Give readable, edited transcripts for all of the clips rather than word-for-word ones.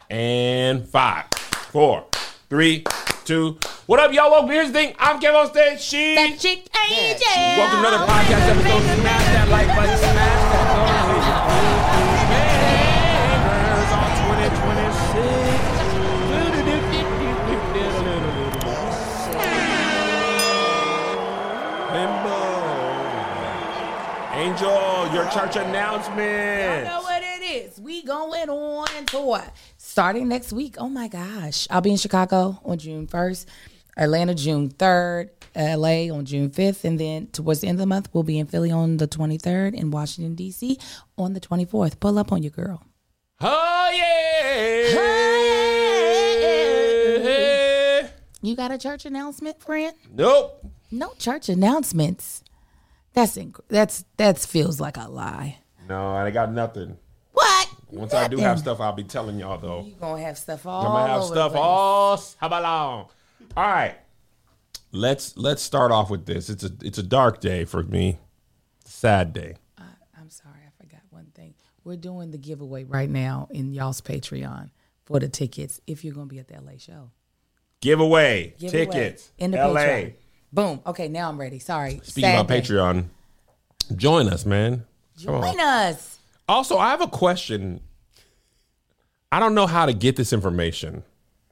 And 5, 4, 3, 2. What up, y'all? Welcome. Here's the thing. I'm Kev on stage. She's that chick AJ. Welcome to another podcast episode. Smash that like button. Smash that Angel, your church announcement. You know what it is. We going on tour starting next week. Oh my gosh. I'll be in Chicago on June 1st, Atlanta June 3rd, LA on June 5th, and then towards the end of the month, we'll be in Philly on the 23rd and Washington, D.C. on the 24th. Pull up on your girl. Oh, yeah. Hey. You got a church announcement, friend? Nope. No church announcements. That feels like a lie. No, I ain't got nothing. What? Once I do have stuff, I'll be telling y'all, though. You gonna have stuff all I'm gonna have over stuff the place. all. How about long? All right. Let's start off with this. It's a dark day for me. Sad day. I'm sorry, I forgot one thing. We're doing the giveaway right now in y'all's Patreon for the tickets if you're gonna be at the LA show. Giveaway tickets in the LA. Patreon. Boom. Okay, now I'm ready. Sorry. Speaking about Patreon, join us, man. Join us. Also, I have a question. I don't know how to get this information.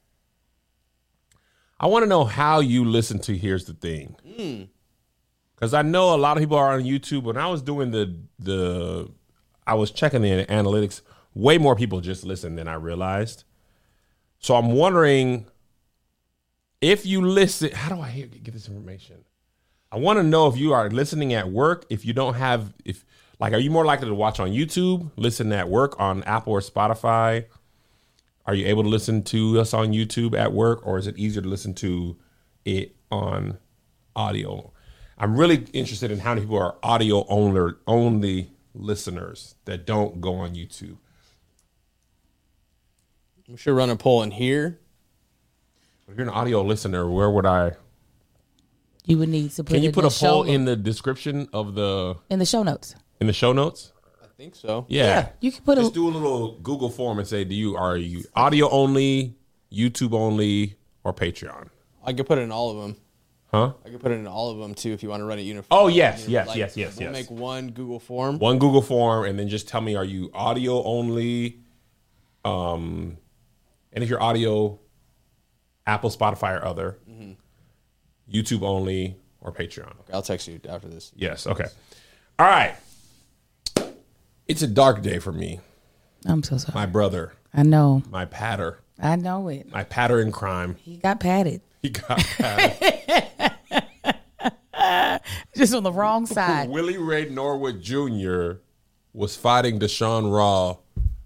I want to know how you listen to Here's the Thing. Because I know a lot of people are on YouTube. When I was doing I was checking the analytics, way more people just listen than I realized. So I'm wondering if you listen, how do I get this information? I want to know if you are listening at work, if you don't have, are you more likely to watch on YouTube, listen at work on Apple or Spotify? Are you able to listen to us on YouTube at work, or is it easier to listen to it on audio? I'm really interested in how many people are audio only listeners that don't go on YouTube. We should run a poll in here. If you're an audio listener, where would I? You would need to put. Can you put a poll in the description of in the show notes? In the show notes? I think so. Yeah. You can put Just do a little Google form and say, are you audio only, YouTube only, or Patreon? I could put it in all of them. Huh? I could put it in all of them too if you want to run it uniform. Oh, yes. We'll make one Google form. One Google form, and then just tell me, are you audio only? And if you're audio, Apple, Spotify, or other, YouTube only, or Patreon. Okay, I'll text you after this. Yes, okay. All right. It's a dark day for me. I'm so sorry. My brother. I know. My patter. I know it. My patter in crime. He got patted. He got patted. Just on the wrong side. Willie Ray Norwood Jr. was fighting Deshaun Raw.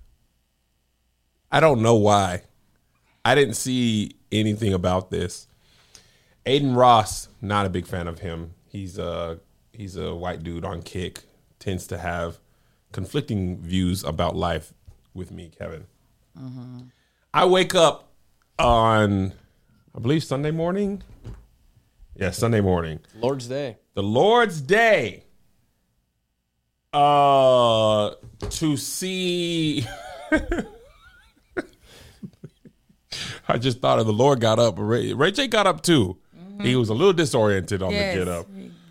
I don't know why. I didn't see anything about this. Aiden Ross, not a big fan of him. He's a white dude on Kick, tends to have conflicting views about life with me, Kevin. I wake up on, I believe, Sunday morning. Yeah, Sunday morning. Lord's Day. The Lord's Day. To see. I just thought of the Lord got up. Ray J got up too. He was a little disoriented on the get up.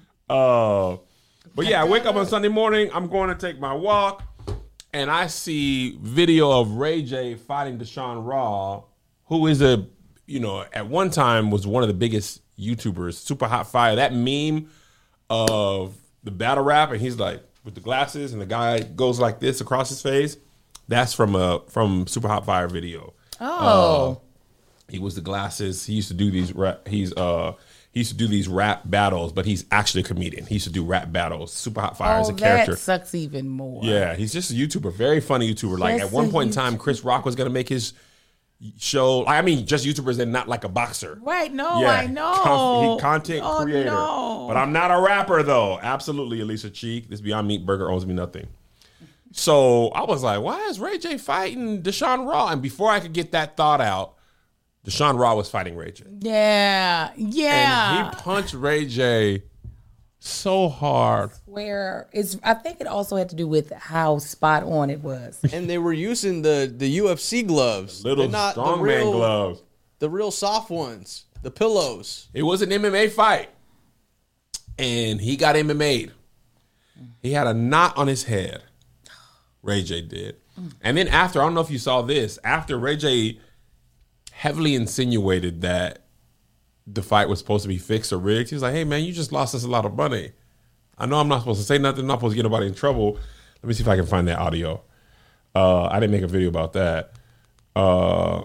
But yeah, I wake up on Sunday morning. I'm going to take my walk, and I see video of Ray J fighting Deshaun Raw, who is at one time was one of the biggest YouTubers, Super Hot Fire. That meme of the battle rap, and he's like with the glasses, and the guy goes like this across his face. That's from Super Hot Fire video. Oh. He was the glasses. He used to do these he used to do these rap battles, but he's actually a comedian. He used to do rap battles. Super Hot Fire is a character. That sucks even more. Yeah, he's just a YouTuber, very funny YouTuber. Like Just at one a point in time, Chris Rock was gonna make his show. I mean, just YouTubers and not like a boxer. Right? No, I know. Content creator. No. But I'm not a rapper though. Absolutely, Alicia Cheek. This Beyond Meat Burger owes me nothing. So I was like, why is Ray J fighting Deshaun Raw? And before I could get that thought out, Deshaun Raw was fighting Ray J. Yeah. And he punched Ray J So hard. Where I think it also had to do with how spot on it was. And they were using the UFC gloves. Little not the strongman gloves. The real soft ones. The pillows. It was an MMA fight. And he got MMA'd. He had a knot on his head. Ray J did. And then after, I don't know if you saw this, after Ray J heavily insinuated that the fight was supposed to be fixed or rigged, he was like, hey, man, you just lost us a lot of money. I know I'm not supposed to say nothing. I'm not supposed to get nobody in trouble. Let me see if I can find that audio. I didn't make a video about that. Hold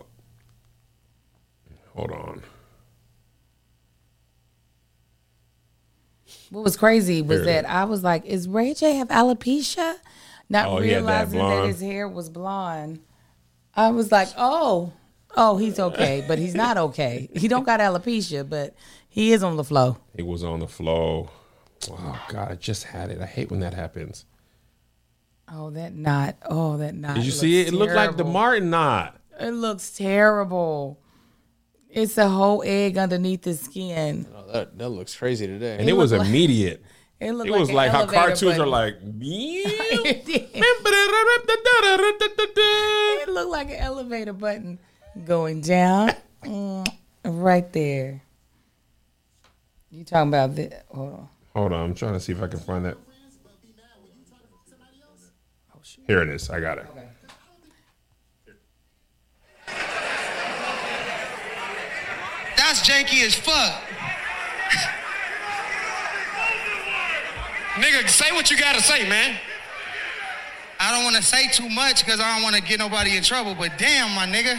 on. What was crazy was that I was like, is Ray J have alopecia? Not realizing that his hair was blonde. I was like, oh, he's okay, but he's not okay. He don't got alopecia, but he is on the flow. He was on the flow. Oh, God, I just had it. I hate when that happens. Oh, that knot. Did you see it? It looked like the Martin knot. It looks terrible. It's a whole egg underneath the skin. Oh, that looks crazy today. And it was immediate. It was like how cartoons are like. It looked like an elevator button going down right there. You talking about this? Hold on, I'm trying to see if I can find that. Here it is. I got it. Okay. That's janky as fuck. Nigga, say what you gotta say, man. I don't want to say too much because I don't want to get nobody in trouble, but damn, my nigga.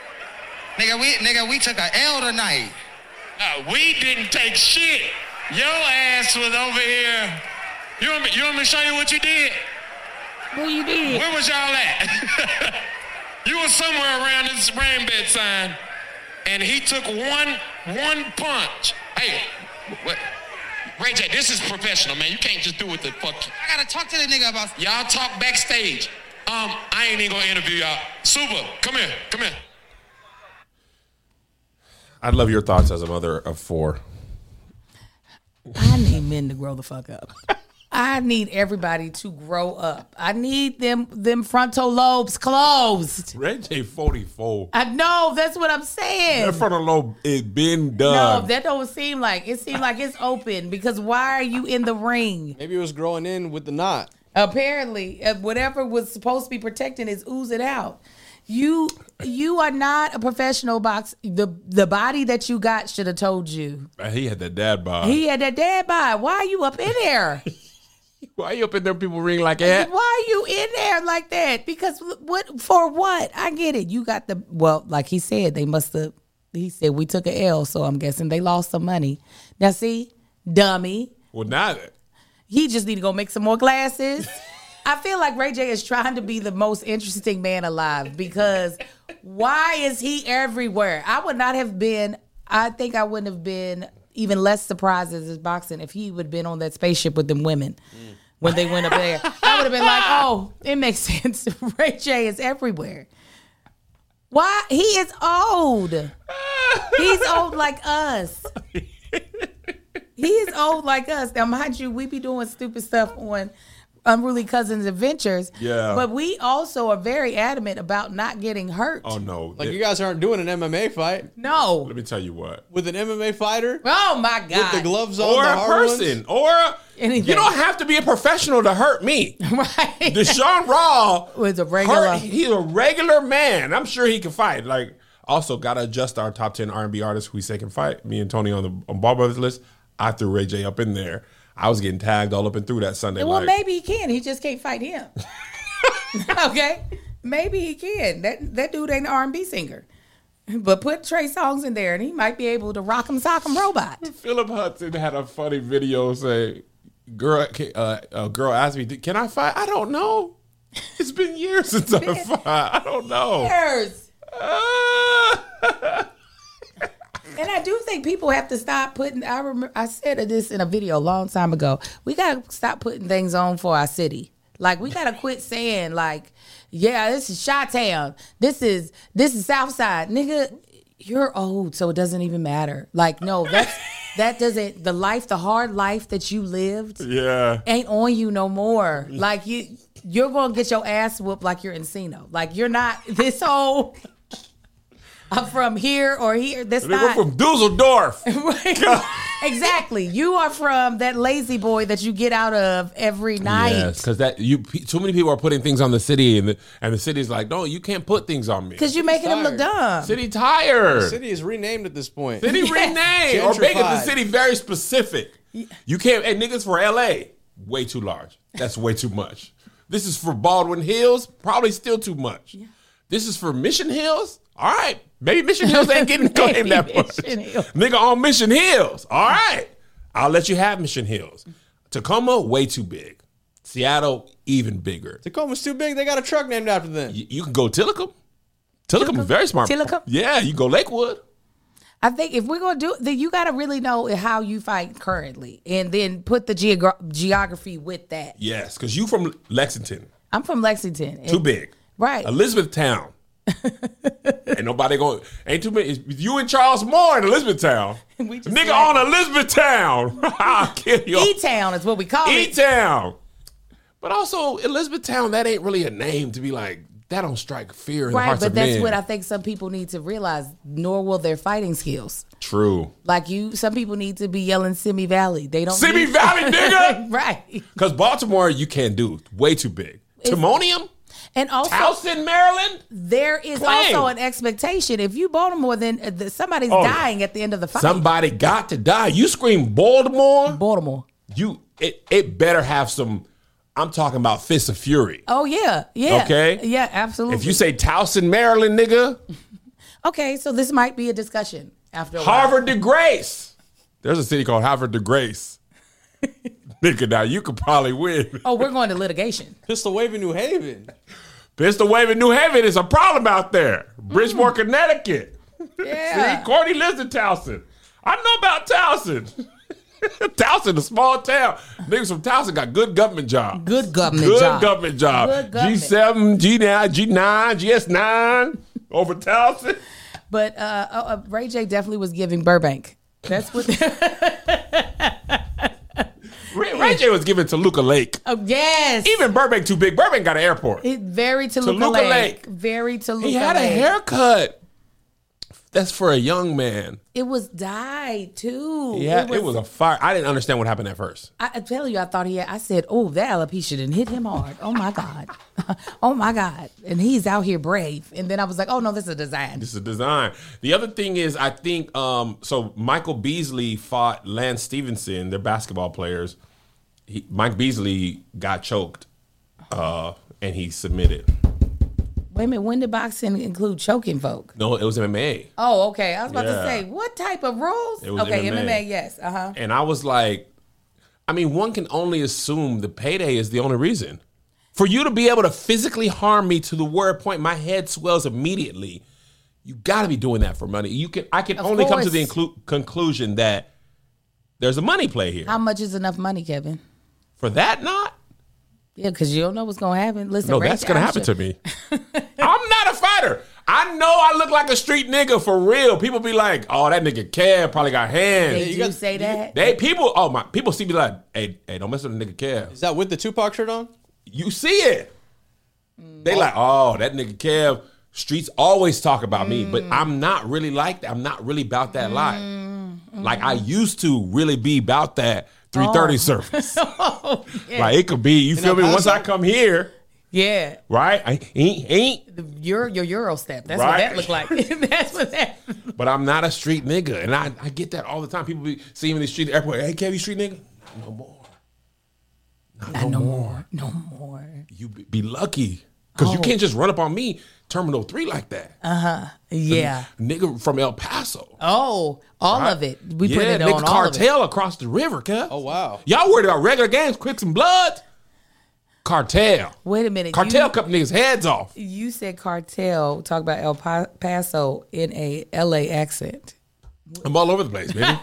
We took a L tonight. We didn't take shit. Your ass was over here. You want me to show you what you did? What you did? Where was y'all at? You was somewhere around this rain bed sign, and he took one punch. Hey, what? Ray J, this is professional, man. You can't just do what the fuck. I gotta talk to the nigga about. Y'all talk backstage. I ain't even gonna interview y'all. Super, come here. I'd love your thoughts as a mother of 4. I need men to grow the fuck up. I need everybody to grow up. I need them frontal lobes closed. Ray J 44. I know, that's what I'm saying. That frontal lobe is been done. No, that don't seem like it. Seems like it's open because why are you in the ring? Maybe it was growing in with the knot. Apparently, whatever was supposed to be protecting is oozing out. You are not a professional boxer. The body that you got should have told you. He had that dad bod. Why are you up in there? Why are you up in there? People ring like that. Why are you in there like that? Because what? For what? I get it. You got like he said, they must have. He said we took an L, so I'm guessing they lost some money. Now see, dummy. Well, not. He just need to go make some more glasses. I feel like Ray J is trying to be the most interesting man alive because why is he everywhere? I think I wouldn't have been even less surprised as his boxing if he would have been on that spaceship with them women when they went up there. I would have been like, oh, it makes sense. Ray J is everywhere. Why? He is old. He's old like us. He is old like us. Now, mind you, we be doing stupid stuff on Unruly Cousins Adventures. Yeah. But we also are very adamant about not getting hurt. Oh, no. Like you guys aren't doing an MMA fight. No. Let me tell you what. With an MMA fighter? Oh, my God. With the gloves on, or the a hard person. ones? Or anything. You don't have to be a professional to hurt me. Right. Deshaun Raw was a regular. He's a regular man. I'm sure he can fight. Like, also got to adjust our top 10 R&B artists who we say can fight. Me and Tony on Ball Brothers list. I threw Ray J up in there. I was getting tagged all up and through that Sunday. Well, maybe he can. He just can't fight him. Okay, maybe he can. That dude ain't an R&B singer, but put Trey Songz in there, and he might be able to rock 'em, sock 'em robot. Philip Hudson had a funny video say, a girl asked me, "Can I fight?" I don't know. It's been years since I fought. I don't know. Years. And I do think people have to stop putting. I remember I said this in a video a long time ago. We gotta stop putting things on for our city. Like we gotta quit saying like, yeah, this is Chi-Town. This is Southside, nigga. You're old, so it doesn't even matter. Like no, that doesn't, the hard life that you lived Yeah. ain't on you no more. Like you're going to get your ass whooped like you're Encino. Like you're not this whole, I'm from here or here. That's We're not. from Dusseldorf. Exactly. You are from that lazy boy that you get out of every night. Yes, because too many people are putting things on the city, and the city's like, no, you can't put things on me. Because you're making them look dumb. City tired. The city is renamed at this point. City renamed or making the city very specific. You can't. Hey, niggas, for LA, way too large. That's way too much. This is for Baldwin Hills, probably still too much. Yeah. This is for Mission Hills. All right, maybe Mission Hills ain't getting claimed that much. Nigga on Mission Hills. All right, I'll let you have Mission Hills. Tacoma, way too big. Seattle, even bigger. Tacoma's too big. They got a truck named after them. You can go Tillicum. Tillicum is very smart. Tillicum? Yeah, you can go Lakewood. I think if we're going to do, then you got to really know how you fight currently and then put the geography with that. Yes, because you from Lexington. I'm from Lexington. Too big. Right. Elizabethtown. Ain't nobody going. Ain't too many. It's you and Charles Moore in Elizabethtown. Nigga on Elizabethtown. I'll kill you. E-Town is what we call it. E-Town. But also Elizabethtown, that ain't really a name to be like. That don't strike fear in the hearts of men. Right, but that's what I think some people need to realize. Nor will their fighting skills. True. Like some people need to be yelling Simi Valley. They don't. Simi Valley, nigga. Right. Because Baltimore, you can't do. Way too big. Timonium. And also, Towson, Maryland. There is also an expectation. If you Baltimore, then somebody's dying at the end of the fight. Somebody got to die. You scream Baltimore. It better have some. I'm talking about fists of fury. Oh yeah. Okay. Yeah, absolutely. If you say Towson, Maryland, nigga. Okay, so this might be a discussion after a Harvard de Grace. There's a city called Harvard de Grace. Nigga, now you could probably win. Oh, we're going to litigation. Pistol waving New Haven. Pistol waving New Haven is a problem out there. Bridgeport, Connecticut. Yeah. See, Courtney lives in Towson. I know about Towson. Towson, a small town. Niggas from Towson got good government jobs. Good government job. G7, G9, G9, GS9 over Towson. But Ray J definitely was giving Burbank. That's what. Ray J was given Toluca Lake. Oh, yes. Even Burbank too big. Burbank got an airport. Very Toluca Lake. Very Toluca Lake. He had a haircut. That's for a young man. It was dyed too. Yeah, it was a fire. I didn't understand what happened at first. I tell you, I thought I said, oh, that alopecia didn't hit him hard. Oh my God. Oh my God. And he's out here brave. And then I was like, oh no, this is a design. This is a design. The other thing is, I think, so Michael Beasley fought Lance Stevenson. They're basketball players. Mike Beasley got choked and he submitted. Wait a minute, when did boxing include choking folk? No, it was MMA. Oh, okay. I was about to say, what type of rules? It was MMA, yes. Uh-huh. And I was like, I mean, one can only assume the payday is the only reason. For you to be able to physically harm me to the word point, my head swells immediately. You got to be doing that for money. I can only come to the conclusion that there's a money play here. How much is enough money, Kevin? For that, not? Yeah, because you don't know what's going to happen. Listen, no, that's going to happen to me. I'm not a fighter. I know I look like a street nigga for real. People be like, "Oh, that nigga Kev probably got hands." They do say that. People see me like, "Hey, don't mess with the nigga Kev." Is that with the Tupac shirt on? You see it. They like, "Oh, that nigga Kev." Streets always talk about me, but I'm not really like that. I'm not really about that life. Like I used to really be about that 330 service. Oh, yeah. Like it could be, you feel me? Once I come here, yeah, right? I ain't your Euro step. That's right? what that looked like. That's what that. But I'm not a street nigga, and I get that all the time. People be seeing me in the street, airport. Hey, Kev, you street nigga? No more. Not no more. No more. You be lucky because you can't just run up on me, Terminal 3 like that. Yeah. Nigga from El Paso. Oh, all of it. We put it nigga, on all cartel of it. across the river, Kev. Oh, wow. Y'all worried about regular games, quick some blood? Cartel. Wait a minute. Cartel cut niggas' heads off. You said cartel, talk about El Paso in a LA accent. I'm all over the place, baby.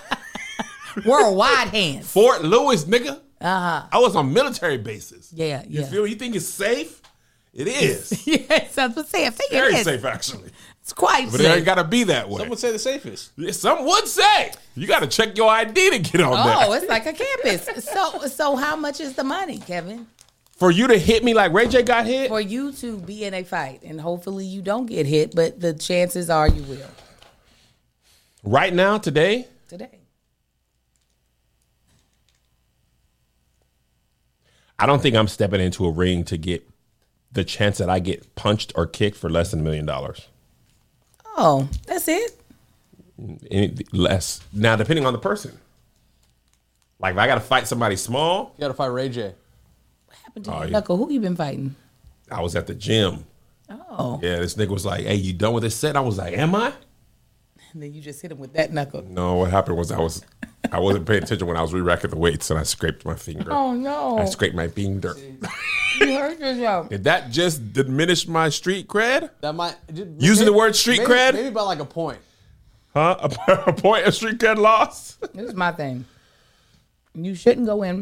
Worldwide hands. Fort Lewis, nigga. Uh-huh. I was on military bases. Yeah, You yeah. feel me? You think it's safe? It is. Yes, I was saying. Very safe, actually. It's quite But it ain't safe. got to be that way. Some would say the safest. Yeah, some would say you got to check your ID to get on Oh, there. it's like a campus. So how much is the money, Kevin? For you to hit me like Ray J got hit, For you to be in a fight, and hopefully you don't get hit, but the chances are you will right now, today, today. I don't think I'm stepping into a ring to get the chance that I get punched or kicked for less than $1 million. Oh, that's it. Less. Now, depending on the person. Like, if I got to fight somebody small, You got to fight Ray J. What happened to Oh, your yeah. knuckle? Who you been fighting? I was at the gym. Oh, Yeah, this nigga was like, hey, you done with this set? I was like, am I? and then you just hit him with that knuckle. No, what happened was I wasn't paying attention when I was re-racking the weights and I scraped my finger. Oh no, I scraped my finger. you hurt yourself. Did that just diminish my street cred? That might Using the word street cred? Maybe by like a point. Huh? A point of street cred loss? This is my thing. You shouldn't go in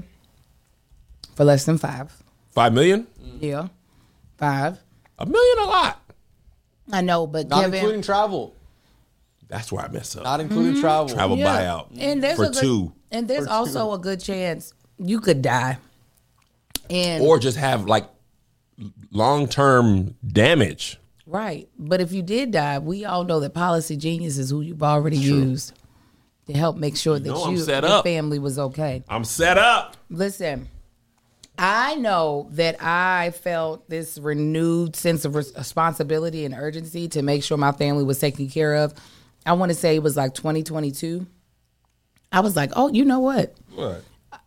for less than 5. 5 million? Yeah, 5. $1 million a lot. I know, but Not Kevin, including travel. That's why I mess up. Not including travel. Travel Yeah. buyout. And there's for a good, 2. and there's also a good chance you could die. And Or just have like long-term damage. right, but if you did die, we all know that Policy Genius is who you've already used to help make sure that know I'm you set your up. family was okay. I'm set up. Listen, I know that I felt this renewed sense of responsibility and urgency to make sure my family was taken care of. I want to say it was like 2022. I was like, oh, you know what? What?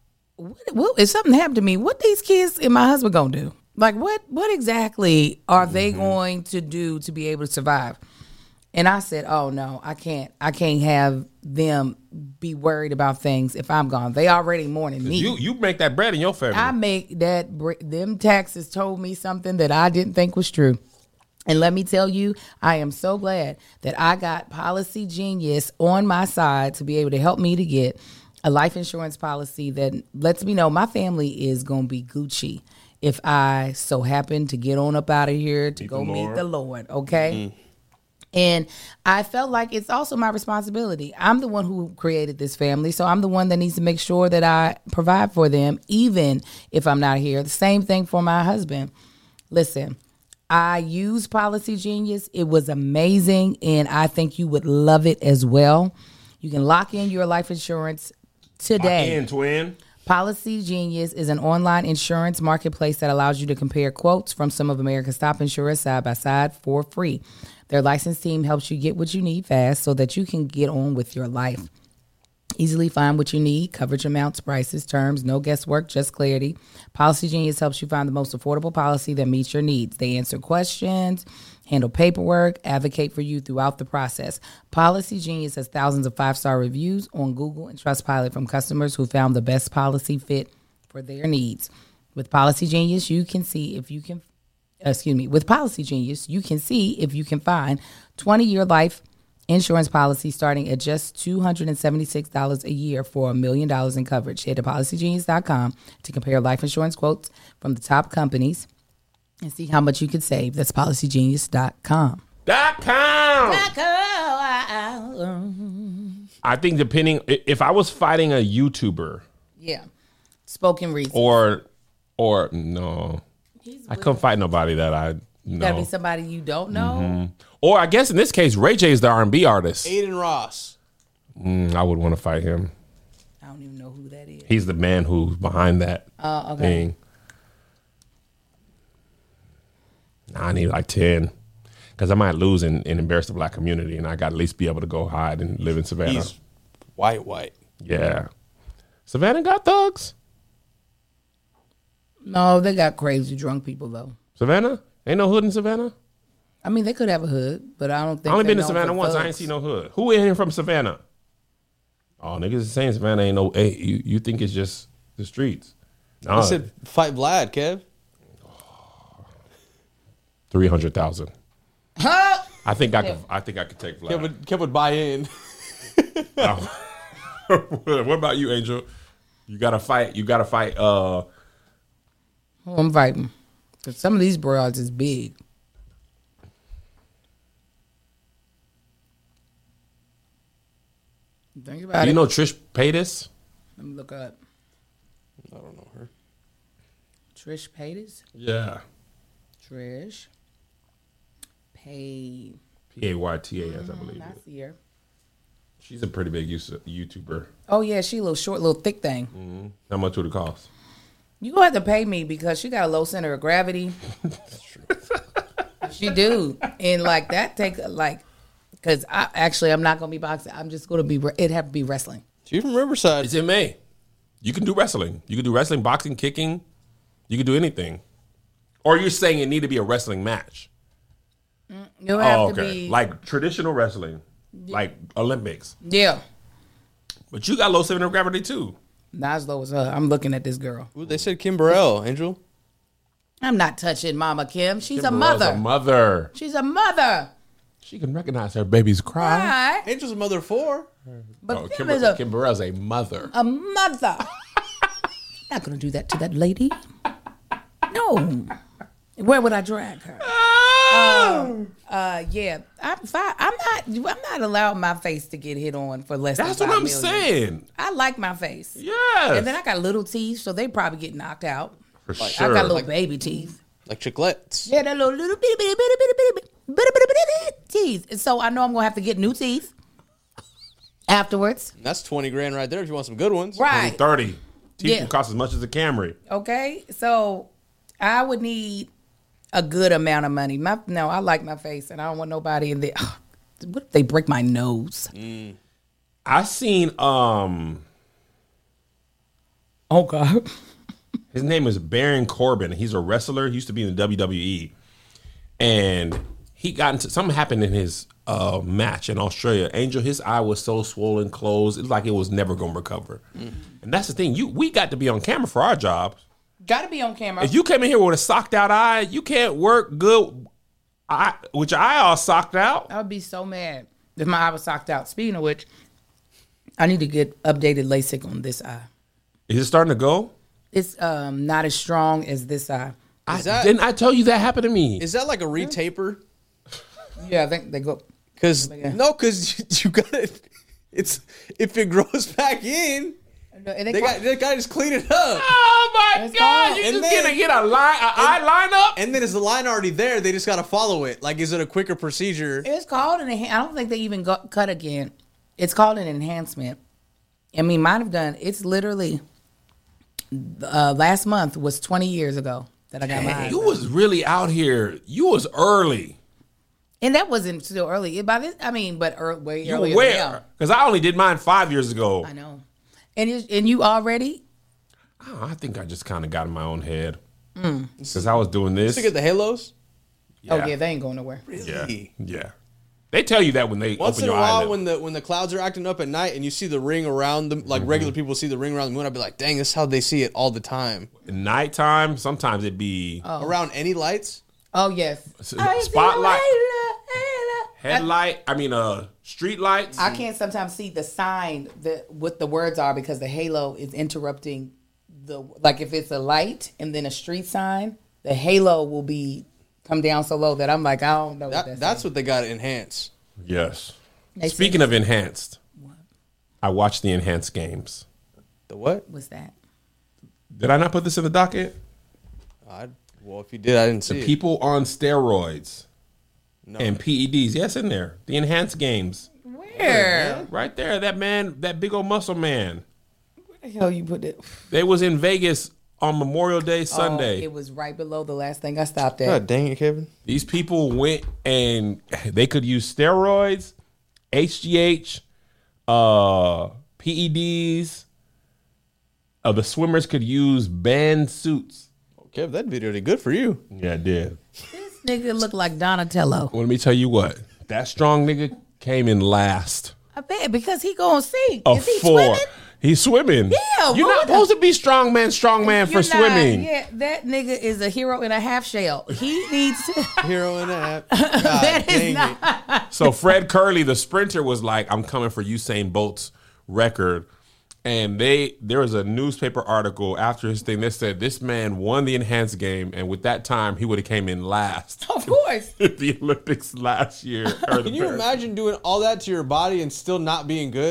What if something happened to me? What these kids and my husband gonna do? Like, what exactly are they going to do to be able to survive? And I said, oh no, I can't have them be worried about things if I'm gone. They already mourning me. You make that bread in your family. I make that them taxes told me something that I didn't think was true. And let me tell you, I am so glad that I got Policy Genius on my side to be able to help me to get a life insurance policy that lets me know my family is going to be Gucci if I so happen to get on up out of here to go meet the Lord, okay? And I felt like it's also my responsibility. I'm the one who created this family, so I'm the one that needs to make sure that I provide for them, even if I'm not here. The same thing for my husband. Listen, I use Policy Genius. It was amazing, and I think you would love it as well. You can lock in your life insurance today. In, twin. Policy Genius is an online insurance marketplace that allows you to compare quotes from some of America's top insurers side by side for free. Their licensed team helps you get what you need fast so that you can get on with your life. Easily find what you need, coverage amounts, prices, terms, no guesswork, just clarity. Policy Genius helps you find the most affordable policy that meets your needs. They answer questions, handle paperwork, advocate for you throughout the process. Policy Genius has thousands of 5-star reviews on Google and Trustpilot from customers who found the best policy fit for their needs. With Policy Genius, you can see if you can with Policy Genius, you can see if you can find 20-year life insurance policy starting at just $276 a year for $1 million in coverage. Head to policygenius.com to compare life insurance quotes from the top companies and see how much you could save. That's policygenius.com. I think depending, if I was fighting a YouTuber Yeah. Spoken reason. or no, I couldn't fight nobody that I Gotta be know. somebody you don't know. Or I guess in this case, Ray J is the R&B artist. Aiden Ross. I would want to fight him. I don't even know who that is. He's the man who's behind that Okay. thing. I need like 10 because I might lose and embarrass the black community, and I got to at least be able to go hide and live in Savannah. He's white. Yeah. Savannah got thugs? No, they got crazy drunk people though. Savannah? Ain't no hood in Savannah? I mean, they could have a hood, but I don't think I only they been to known Savannah for once. I ain't thugs. seen no hood. Who in here from Savannah? Oh, niggas is saying Savannah ain't no. Hey, you think it's just the streets? No, I said fight Vlad, Kev. 300,000. Huh? I think I could take Vlad. Kev would buy in. What about you, Angel? You gotta fight. I'm fighting. 'Cause some of these broads is big. Think about You it. know Trish Paytas? Let me look up. I don't know her. Trish Paytas. Yeah. Trish Pay. Paytas, I believe. I see her. She's a pretty big YouTuber. Oh yeah, she a little short, little thick thing. How much would it cost? You gonna have to pay me because she got a low center of gravity. That's true. She do, and like that take like, because I'm not gonna be boxing. I'm just gonna be. It have to be wrestling. She's from Riverside. It's in May. You can do wrestling. You can do wrestling, boxing, kicking. You can do anything. Or you're saying it need to be a wrestling match? You'll have to be Like traditional wrestling, like Olympics. yeah. But you got low center of gravity too. Not as low as her. I'm looking at this girl. Ooh, they said Kim Burrell, Angel. I'm not touching Mama Kim. She's a Kim mother. Burrell's a mother. She's a mother. She can recognize her baby's cry. Right. Angel's a mother of 4. But Oh, Kim is Kim Burrell's a mother. a mother. Not gonna do that to that lady. No. Where would I drag her? Yeah. I'm not allowing my face to get hit on for less That's than what $5 I'm million. saying. I like my face. Yes. And then I got little teeth, so they probably get knocked out. For I sure. got little baby teeth. Like chiclettes. Yeah, that little bitty teeth. And so I know I'm gonna have to get new teeth afterwards. That's 20 grand right there if you want some good ones. Right. 30. Teeth Yeah. can cost as much as a Camry. Okay. So I would need a good amount of money. I like my face, and I don't want nobody in there. What if they break my nose? I seen Oh God. his name is Baron Corbin. He's a wrestler. He used to be in the WWE. And he got into something happened in his match in Australia. Angel, his eye was so swollen, closed. It's like it was never gonna recover. And that's the thing. We got to be on camera for our jobs. Got to be on camera. If you came in here with a socked out eye, you can't work good with your eye all socked out. I would be so mad if my eye was socked out. Speaking of which, I need to get updated LASIK on this eye. Is it starting to go? It's not as strong as this eye. Didn't I tell you that happened to me? Is that like a retaper? Yeah, I think they go. Because Yeah. no, because you got it. It's if it grows back in, they got to just clean it up. Oh my It's God! gone. You And just then- get an eye line up. And then is the line already there? They just got to follow it. Like, is it a quicker procedure? It's called I don't think they even cut again. It's called an enhancement. I mean, might have done. It's literally last month was 20 years ago that I got my eyes You done. was really out here. You was early. And that wasn't still early. By this, I mean, but way You earlier. were than where? now. Because I only did mine 5 years ago. I know. And you already? Oh, I think I just kind of got in my own head. Because I was doing this. To get the halos? Oh yeah, they ain't going nowhere. Yeah. Really? Yeah. They tell you that when they Once open in a your while, eyelid. when the clouds are acting up at night and you see the ring around them, like regular people see the ring around the moon, I'd be like, dang, this is how they see it all the time. Nighttime, sometimes it'd be Around any lights? Oh yes. spotlight, headlight, street lights. I can't sometimes see the sign that what the words are because the halo is interrupting the like if it's a light and then a street sign, the halo will be come down so low that I'm like I don't know what That's what they got to enhance. Yes. They Speaking of enhanced, I watched the enhanced games. The what? What's that? Did I not put this in the docket? Well, if you did, I didn't see The it. people on steroids No. and PEDs. Yes, in there. The enhanced games. Where? Right there. That man, that big old muscle man. Where the hell you put it? They was in Vegas on Memorial Day Sunday. Oh, it was right below the last thing I stopped at. God dang it, Kevin. These people went and they could use steroids, HGH, PEDs. The swimmers could use band suits. Kev, that video did good for you. Yeah, it did. This nigga look like Donatello. Well, let me tell you what. That strong nigga came in last I bet because he gonna sink. of Is he 4. swimming? He's swimming. Yeah, You're what not the- supposed to be strong man for You're not- swimming. Yeah, that nigga is a hero in a half shell. He needs to. Hero in that. That is dang not. it. So Fred Curley, the sprinter, was like, I'm coming for Usain Bolt's record. And there was a newspaper article after his thing that said this man won the enhanced game, and with that time he would have came in last Of course. at the Olympics last year. Or the Can you Paris. imagine doing all that to your body and still not being good?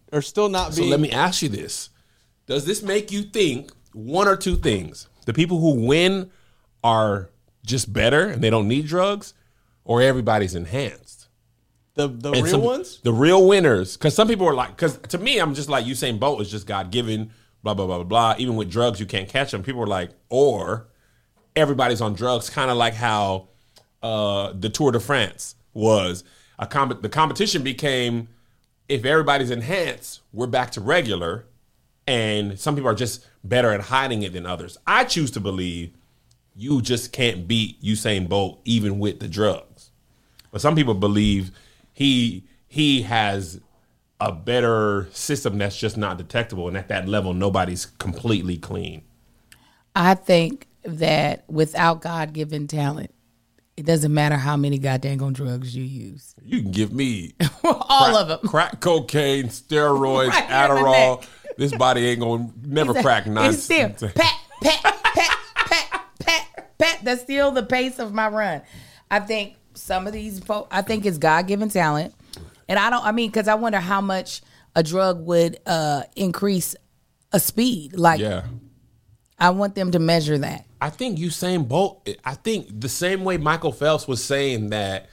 Or still not So being. let me ask you this. Does this make you think one or two things? The people who win are just better and they don't need drugs, or everybody's enhanced? The real ones? The real winners. Because some people are like, because to me, I'm just like, Usain Bolt is just God-given, blah, blah, blah, blah, blah. Even with drugs, you can't catch them. People are like, or everybody's on drugs, kind of like how the Tour de France was. The competition became, if everybody's enhanced, we're back to regular. And some people are just better at hiding it than others. I choose to believe you just can't beat Usain Bolt even with the drugs. But some people believe he has a better system that's just not detectable. And at that level, nobody's completely clean. I think that without God-given talent, it doesn't matter how many goddamn drugs you use. You can give me all of them. Crack cocaine, steroids, Right here in the Adderall. neck. This body ain't going to never crack It's nonsense. still pat, pat, pat, pat, pat, pat. That's still the pace of my run. I think some of these folks, I think it's God-given talent. And because I wonder how much a drug would increase a speed. Like, Yeah. I want them to measure that. I think Usain Bolt, I think the same way Michael Phelps was saying that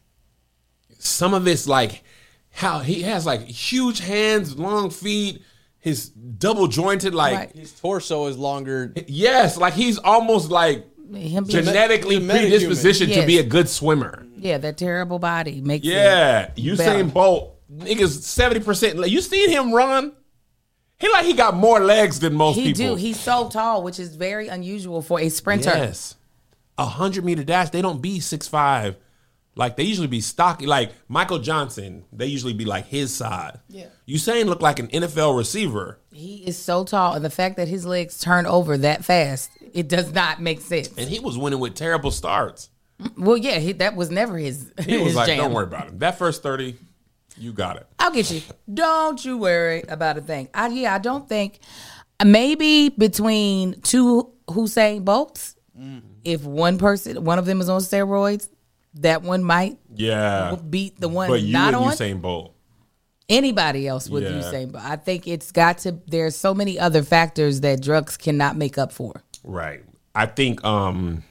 some of it's like how he has like huge hands, long feet, his double jointed, like, Right. His torso is longer. yes, like he's almost like Him being, genetically metahuman. predispositioned to Yes. be a good swimmer. yeah, that terrible body makes Yeah. it Usain better. Bolt, niggas 70%. You seen him run? He got more legs than most He people. do. He's so tall, which is very unusual for a sprinter. Yes. 100-meter dash, they don't be 6'5". Like, they usually be stocky. Like, Michael Johnson, they usually be like his side. Yeah. Usain look like an NFL receiver. He is so tall, and the fact that his legs turn over that fast, it does not make sense. And he was winning with terrible starts. Well, yeah, that was never his. He was his like, jam. don't worry about it. That first 30, you got it. I'll get you. Don't you worry about a thing. I don't think maybe between two Usain Bolts, if one of them is on steroids, that one might Yeah. beat the one But you not and on. Usain Bolt. Anybody else with Yeah. Usain Bolt. I think it's got to. There's so many other factors that drugs cannot make up for. Right. I think I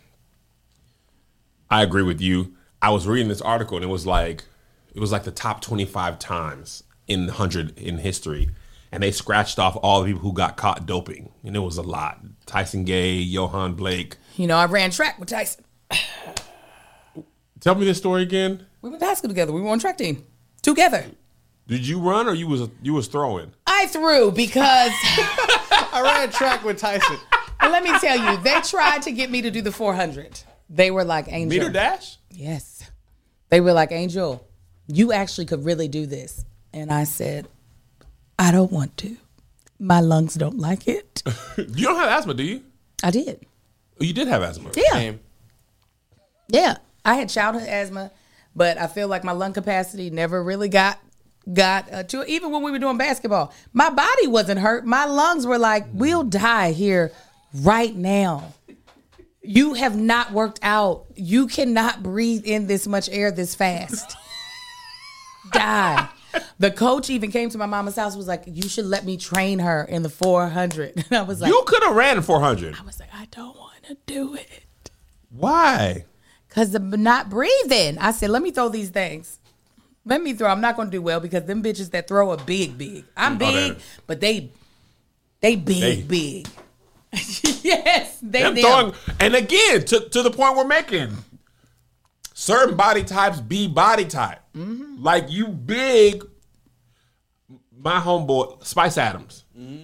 agree with you. I was reading this article and it was like the top 25 times in 100 in history. And they scratched off all the people who got caught doping. And it was a lot. Tyson Gay, Johan Blake. You know, I ran track with Tyson. Tell me this story again. We went to high school together. We were on track team together. Did you run or you was throwing? I threw because I ran track with Tyson. let me tell you, they tried to get me to do the 400. They were like, Angel. Meter dash? Yes. They were like, Angel, you actually could really do this. And I said, I don't want to. My lungs don't like it. You don't have asthma, do you? I did. Oh, you did have asthma. Yeah. Same. Yeah. I had childhood asthma, but I feel like my lung capacity never really got to it. Even when we were doing basketball, my body wasn't hurt. My lungs were like, we'll die here right now. You have not worked out. You cannot breathe in this much air this fast. Die. The coach even came to my mama's house, was like, you should let me train her in the 400. And I was like, You could have ran 400. I was like, I don't want to do it. Why? Because of not breathing. I said, let me throw these things. Let me throw. I'm not going to do well because them bitches that throw are big. I'm big, but they big. Yes, they Them them. throwing, and again, to the point we're making, certain body types be body type. Mm-hmm. Like you big, my homeboy, Spice Adams.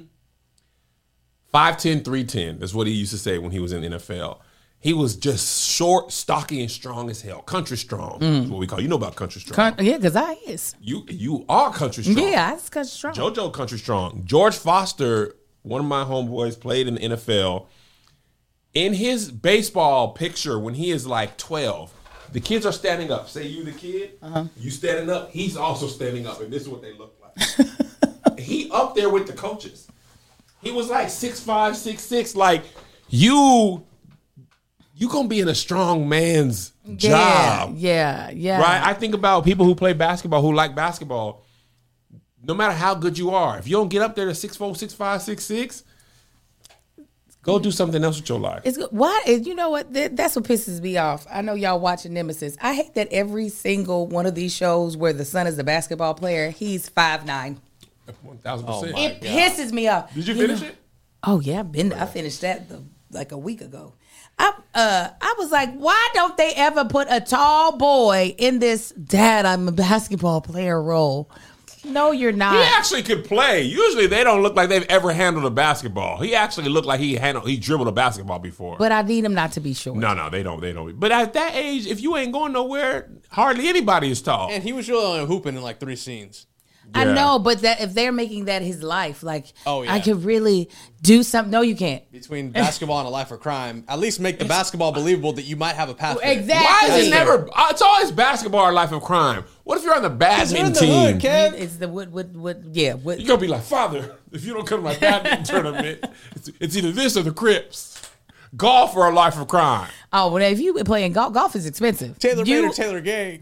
5'10", 310. That's what he used to say when he was in the NFL. He was just short, stocky, and strong as hell. Country strong is what we call. You know about country strong. Yeah, because I is. You are country strong. Yeah, I is country strong. JoJo country strong. George Foster, one of my homeboys, played in the NFL. In his baseball picture, when he is like 12, the kids are standing up. Say you the kid, you standing up. He's also standing up, and this is what they look like. He up there with the coaches. He was like 6'5", 6'6". Like you gonna be in a strong man's job. Yeah. Right? I think about people who play basketball, who like basketball. No matter how good you are, if you don't get up there to 6'4", 6'5", 6'6", go do something else with your life. It's good. Why? You know what? That's what pisses me off. I know y'all watching Nemesis. I hate that every single one of these shows where the son is the basketball player, he's 5'9". 1,000%. It pisses me off. Did you finish it? Oh yeah, I finished that like a week ago. I was like, why don't they ever put a tall boy in this "Dad, I'm a basketball player" role? No, you're not. He actually could play. Usually they don't look like they've ever handled a basketball. He actually looked like he dribbled a basketball before. But I need him not to be short. No, they don't. But at that age, if you ain't going nowhere, hardly anybody is tall. And he was really only hooping in like 3 scenes. Yeah. I know, but that if they're making that his life, like, Oh, yeah. I could really do something. No, you can't. Between basketball and a life of crime, at least make the basketball believable that you might have a path there. Exactly. Why is it never? It's always basketball or life of crime. What if you're on the badminton team? Kev. It's the what? Yeah. What? You're gonna be like, Father, if you don't come to my badminton tournament, it's either this or the Crips. Golf or a life of crime. Oh, well, if you playing golf is expensive. Taylor Made or Taylor Gang.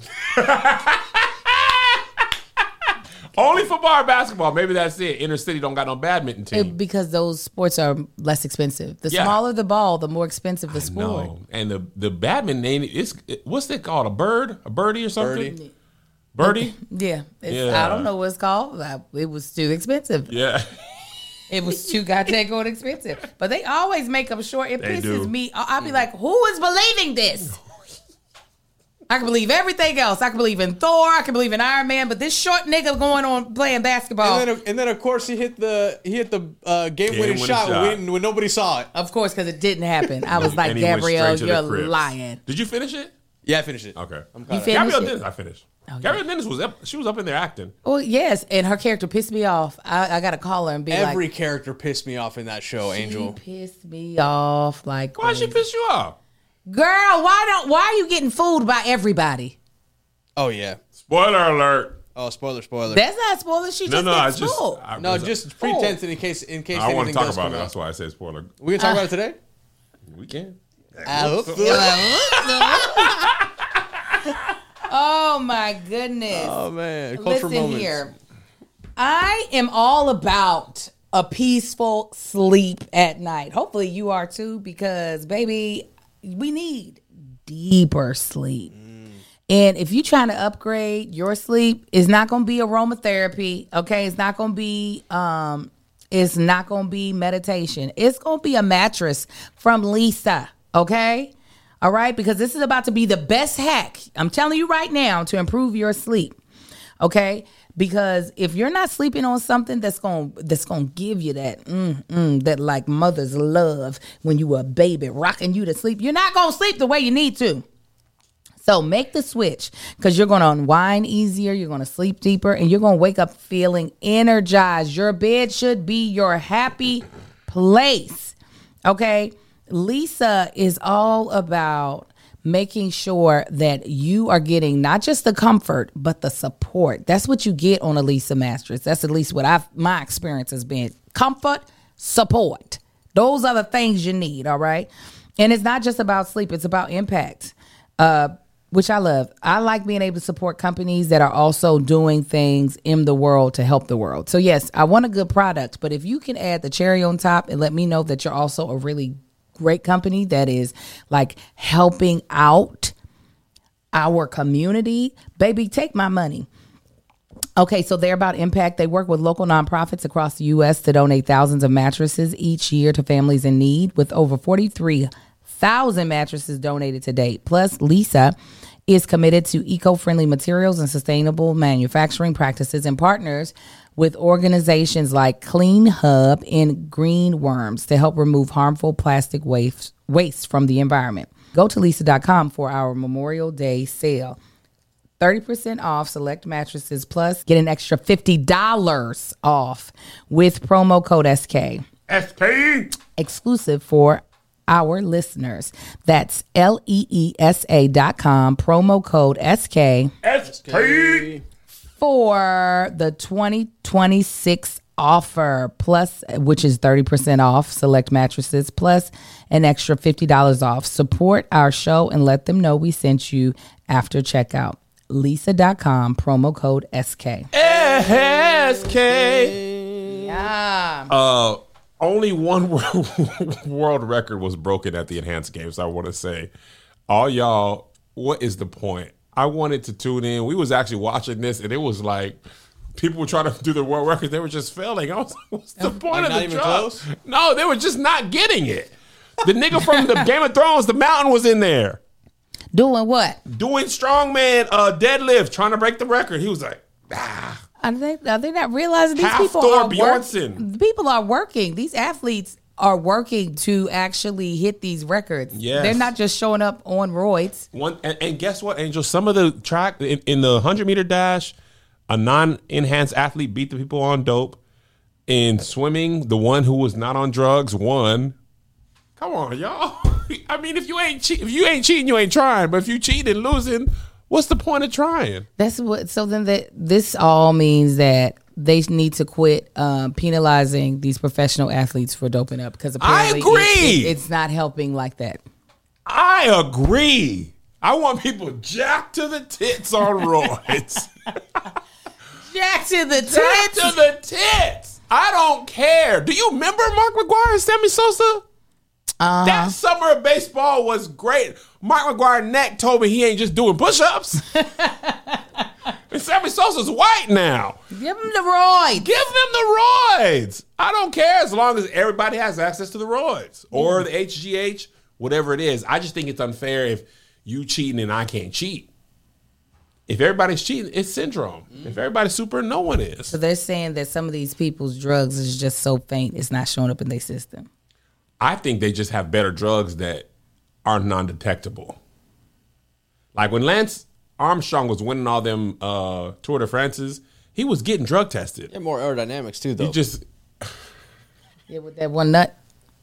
Only football or basketball. Maybe that's it. Inner city don't got no badminton team. Because those sports are less expensive. The Yeah. smaller the ball, the more expensive the sport. No, and the badminton what's it called? A birdie or something? Birdie? Yeah. Yeah. I don't know what it's called. It was too expensive. Yeah. It was too goddamn expensive. But they always make them short. It They pisses do. me. I'll be like, who is believing this? I can believe everything else. I can believe in Thor. I can believe in Iron Man. But this short nigga going on playing basketball. And then of course he hit the game-winning Game-winning shot shot. when nobody saw it. Of course, because it didn't happen. I was like, And he went Gabrielle, straight to the you're Crips. lying. Did you finish it? Yeah, I finished it. Okay. I'm You caught up. finished Gabrielle it? Dennis, I finished. Oh, yeah. Gabrielle Dennis she was up in there acting. Oh, yes. And her character pissed me off. I got to call her and be Every like, character pissed me off in that show, Angel. she pissed me off. Like, Why she piss you off? girl, why are you getting fooled by everybody? Oh yeah. Spoiler alert. Oh, spoiler. That's not spoiler. She just gets fooled. No, just pretense in case I anything want to talk does about come it. up. That's why I said spoiler. We gonna talk about it today? We can. Oh my goodness. Oh man, cultural Listen moments. here. I am all about a peaceful sleep at night. Hopefully you are too, because baby, we need deeper sleep. And if you're trying to upgrade your sleep, it's not going to be aromatherapy, okay? It's not going to be meditation. It's going to be a mattress from Leesa, okay? All right? Because this is about to be the best hack, I'm telling you right now, to improve your sleep, okay? Because if you're not sleeping on something that's going to give you that that like mothers love when you were a baby, rocking you to sleep, you're not going to sleep the way you need to. So make the switch, because you're going to unwind easier, you're going to sleep deeper, and you're going to wake up feeling energized. Your bed should be your happy place, okay? Leesa is all about making sure that you are getting not just the comfort, but the support. That's what you get on a Leesa mattress. That's at least what my experience has been. Comfort, support. Those are the things you need, all right? And it's not just about sleep, it's about impact. Which I love. I like being able to support companies that are also doing things in the world to help the world. So yes, I want a good product, but if you can add the cherry on top and let me know that you're also a really great company that is like helping out our community, baby, take my money. Okay, so they're about impact. They work with local nonprofits across the U.S. to donate thousands of mattresses each year to families in need, with over 43,000 mattresses donated to date. Plus, Leesa is committed to eco-friendly materials and sustainable manufacturing practices, and partners with organizations like Clean Hub and Green Worms to help remove harmful plastic waste from the environment. Go to Leesa.com for our Memorial Day sale. 30% off select mattresses, plus get an extra $50 off with promo code SK. SK. Exclusive for our listeners. That's LEESA.com, promo code SK SK. for the 2026 offer, plus, which is 30% off select mattresses, plus an extra $50 off. Support our show and let them know we sent you after checkout. Leesa.com, promo code SK. SK. Yeah. Only one world record was broken at the Enhanced Games, I want to say. All y'all, what is the point? I wanted to tune in. We was actually watching this, and it was like people were trying to do the world record. They were just failing. I was like, what's the point of the drug? Close? No, they were just not getting it. The nigga from the Game of Thrones, the Mountain, was in there. Doing what? Doing strongman deadlift, trying to break the record. He was like, ah. Are they not realizing these people Thor are Bjornsson. People are working. These athletes are working to actually hit these records. Yes. They're not just showing up on roids. And guess what, Angel? Some of the track in the 100-meter dash, a non-enhanced athlete beat the people on dope. In swimming, the one who was not on drugs won. Come on, y'all. I mean, if you ain't cheating, you ain't trying. But if you cheating and losing, what's the point of trying? That's what. So then this all means that they need to quit penalizing these professional athletes for doping up, because apparently I agree. It's not helping like that. I agree. I want people jacked to the tits on roids. Jack to the tits. Jacked to the tits. I don't care. Do you remember Mark McGwire and Sammy Sosa? That summer of baseball was great. Mark McGwire's neck told me he ain't just doing push-ups. And Sammy Sosa's white now. Give him the roids. Give him the roids. I don't care as long as everybody has access to the roids or the HGH, whatever it is. I just think it's unfair if you cheating and I can't cheat. If everybody's cheating, it's syndrome. If everybody's super, no one is. So they're saying that some of these people's drugs is just so faint, it's not showing up in their system. I think they just have better drugs that are non-detectable. Like when Lance Armstrong was winning all them Tour de France's, he was getting drug tested. Yeah, more aerodynamics too, though. He just with that one nut.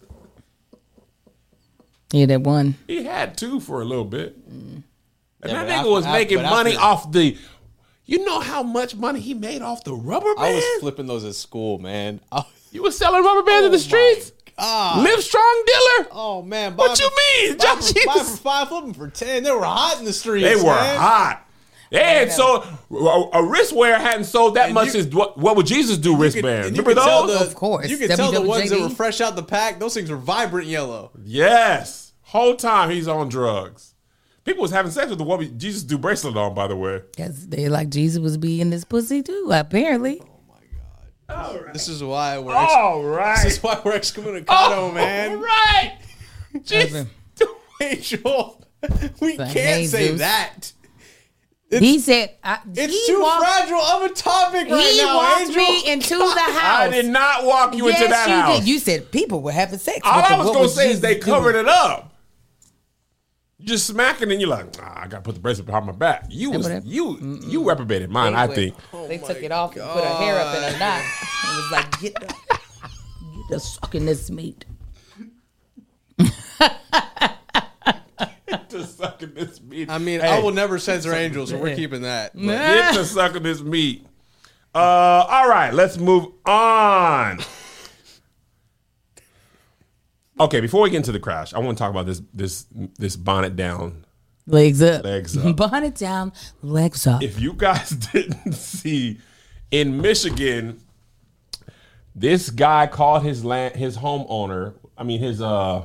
Yeah, that one. He had two for a little bit. And Yeah, that nigga was making money off the... You know how much money he made off the rubber band? I was flipping those at school, man. You was selling rubber bands in the streets? Live Strong dealer? Oh, man. What you mean? Buy for 5, flip them for 10. They were hot in the streets, They were hot. They had sold... A wristwear hadn't sold that much since... What would Jesus do wristbands? Remember those? Of course. You could tell the ones that WWJD. were fresh out the pack. Those things were vibrant yellow. Yes. Whole time he's on drugs. People was having sex with the What Would Jesus Do bracelet on, by the way. Because they like Jesus was being this pussy too, apparently. All right. This is why we're excommunicado, man. All right. Jesus. Hey, Joel, we But can't say Jesus. that. He said, It's too fragile of a topic right he now, walked Angel. me into the house. I did not walk you into that you house. did. You said people were having sex. All with I them. was What going to say is Jesus they covered doing? it up. You just smacking and you're like, I got to put the bracelet behind my back. You reprobated mine, I think. They took it off and put her hair up in a knot and was like, get the sucking this meat. Get to sucking this meat. I mean, Hey, I will never censor Angel, so we're keeping that. But get to sucking this meat. All right, let's move on. Okay, before we get into the crash, I want to talk about this bonnet down. Legs up. Legs up. Bonnet down, legs up. If you guys didn't see, in Michigan, this guy called his homeowner, I mean his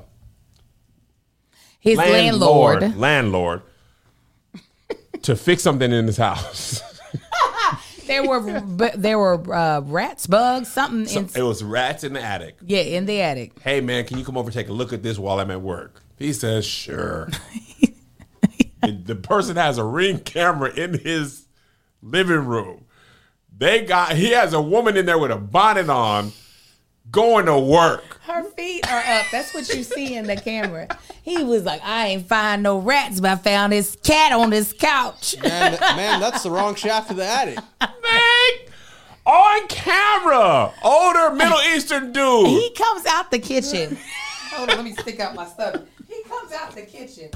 landlord to fix something in his house. There were rats, bugs, something. It was rats in the attic. Yeah, in the attic. Hey man, can you come over and take a look at this while I'm at work? He says, sure. The person has a Ring camera in his living room. He has a woman in there with a bonnet on going to work. Her feet are up. That's what you see in the camera. He was like, I ain't find no rats, but I found this cat on this couch. man, that's the wrong shaft of the attic. Man, on camera. Older Middle Eastern dude. He comes out the kitchen. Hold on, let me stick out my stuff. He comes out the kitchen.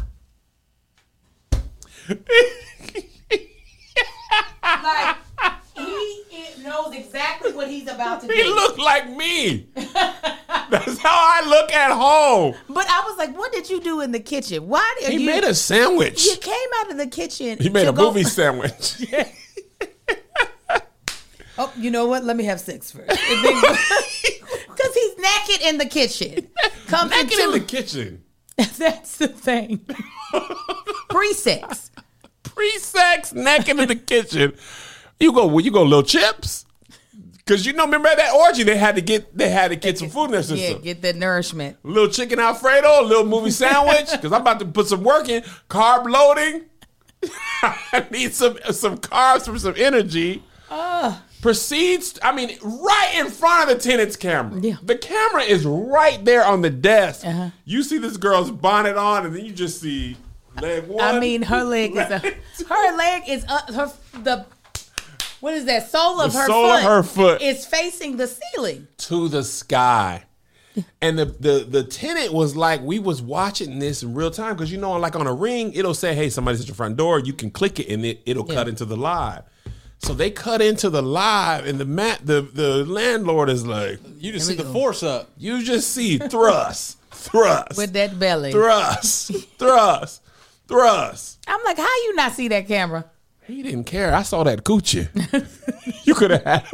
Like, he knows exactly what he's about to do. He looked like me. That's how I look at home. But I was like, what did you do in the kitchen? Why did He made a sandwich. You came out of the kitchen. He made a movie sandwich. Oh, you know what? Let me have sex first. Because he's naked in the kitchen. Naked in the kitchen. That's the thing. Pre-sex. Pre-sex, naked in the kitchen. You go little chips. Because remember at that orgy they had to get some food in their system. Yeah, get that nourishment. A little chicken Alfredo, a little movie sandwich. Because I'm about to put some work in. Carb loading. I need some carbs for some energy. Proceeds, right in front of the tenant's camera. Yeah. The camera is right there on the desk. Uh-huh. You see this girl's bonnet on, and then you just see leg one. Her leg is up. What is that? Sole of her foot is facing the ceiling to the sky. And the tenant was like, we was watching this in real time because like on a Ring, it'll say, hey, somebody's at your front door. You can click it and it'll cut into the live. So they cut into the live, and the landlord is like, you just see the force up. You just see thrust with that belly, thrust. I'm like, how you not see that camera? He didn't care. I saw that coochie. You could have had.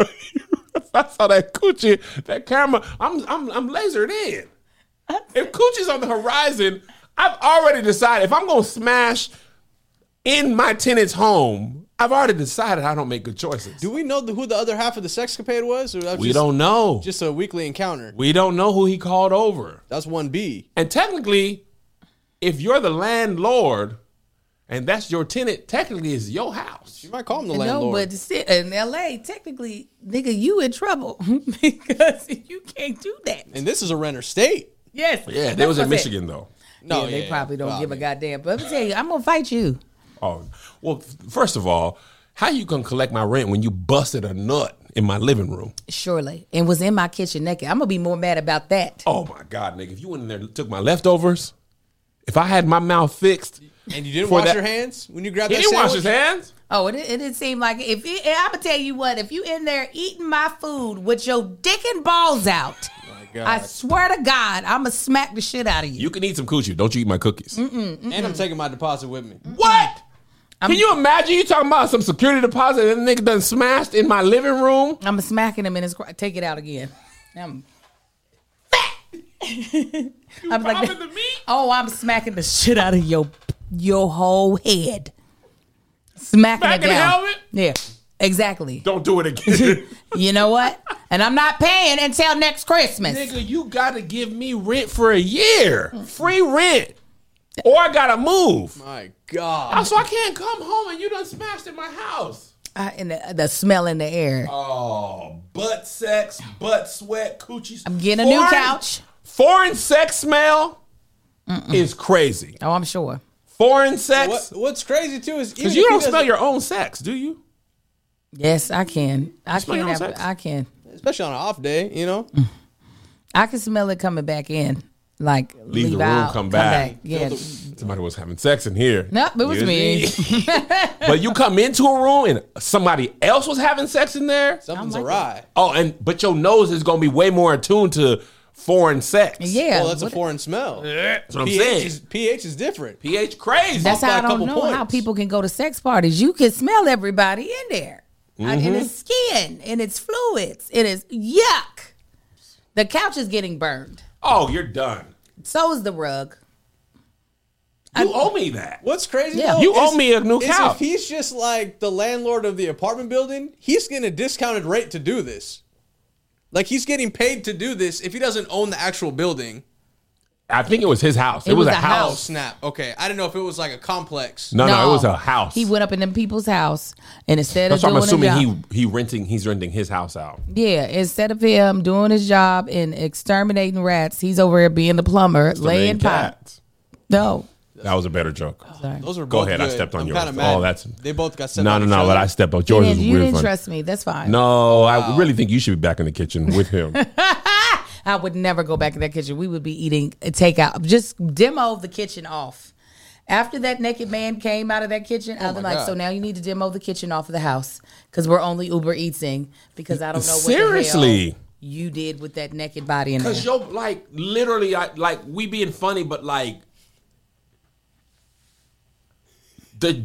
I saw that coochie. That camera. I'm lasered in. If coochie's on the horizon, I've already decided if I'm gonna smash in my tenant's home. I've already decided I don't make good choices. Do we know who the other half of the sexcapade was? Or we don't know. Just a weekly encounter. We don't know who he called over. That's 1B. And technically, if you're the landlord and that's your tenant, technically it's your house. You might call him the landlord. No, but in LA, technically, nigga, you in trouble because you can't do that. And this is a renter state. Yes. Yeah, they was in Michigan though. No, they probably don't give a goddamn. But let me tell you, I'm gonna fight you. Oh, well, first of all, how you gonna collect my rent when you busted a nut in my living room? Surely. And was in my kitchen naked. I'm gonna be more mad about that. Oh my God, nigga. If you went in there and took my leftovers, if I had my mouth fixed. And you didn't wash your hands when you grabbed that sandwich? He didn't wash his hands? Oh, it didn't seem like it. I'm gonna tell you what, if you in there eating my food with your dick and balls out, I swear to God, I'm gonna smack the shit out of you. You can eat some coochie. Don't you eat my cookies. And I'm taking my deposit with me. What? Can you imagine you talking about some security deposit and the nigga done smashed in my living room? I'm smacking him in his... Take it out again. I'm fat. I'm like, the meat? Oh, I'm smacking the shit out of your whole head. Smacking it down. The helmet? Yeah, exactly. Don't do it again. You know what? And I'm not paying until next Christmas. Nigga, you got to give me rent for a year. Free rent. Or I got to move. My God. So I can't come home and you done smashed in my house. And the smell in the air. Oh, butt sex, butt sweat, coochie. I'm getting a new couch. Foreign sex smell is crazy. Oh, I'm sure. Foreign sex. What's crazy too is because you don't smell your own sex, do you? Yes, I can. I can. Especially on an off day, I can smell it coming back in. Like leave the room, out, come back. Yeah. Somebody was having sex in here. No, it was me. But you come into a room and somebody else was having sex in there. Something's awry. Oh, but your nose is gonna be way more attuned to foreign sex. Yeah. Well, that's a foreign smell. That's what I'm saying. pH is different. pH crazy. That's how I don't know how people can go to sex parties. You can smell everybody in there. In its skin, in its fluids. It is yuck. The couch is getting burned. Oh, you're done. So is the rug. You owe me that. What's crazy though, you owe me a new couch. If he's just like the landlord of the apartment building, he's getting a discounted rate to do this. Like he's getting paid to do this if he doesn't own the actual building. I think it was his house. It was a house. Oh, snap. Okay. I didn't know if it was like a complex. No, it was a house. He went up in them people's house and instead of doing his job. I'm assuming he's renting his house out. Yeah, instead of him doing his job and exterminating rats, he's over here being the plumber, laying pipes. No. That was a better joke. Sorry. Those were Go both ahead. good. I stepped on yours. I'm mad. Oh, that's they both got set. No, but I stepped on yours. You didn't trust me. That's fine. No, wow. I really think you should be back in the kitchen with him. I would never go back in that kitchen. We would be eating takeout. Just demo the kitchen off. After that naked man came out of that kitchen, I was like, God. So now you need to demo the kitchen off of the house because we're only Uber Eatsing because I don't know what the hell you did with that naked body in there. Because you're like literally we being funny, but like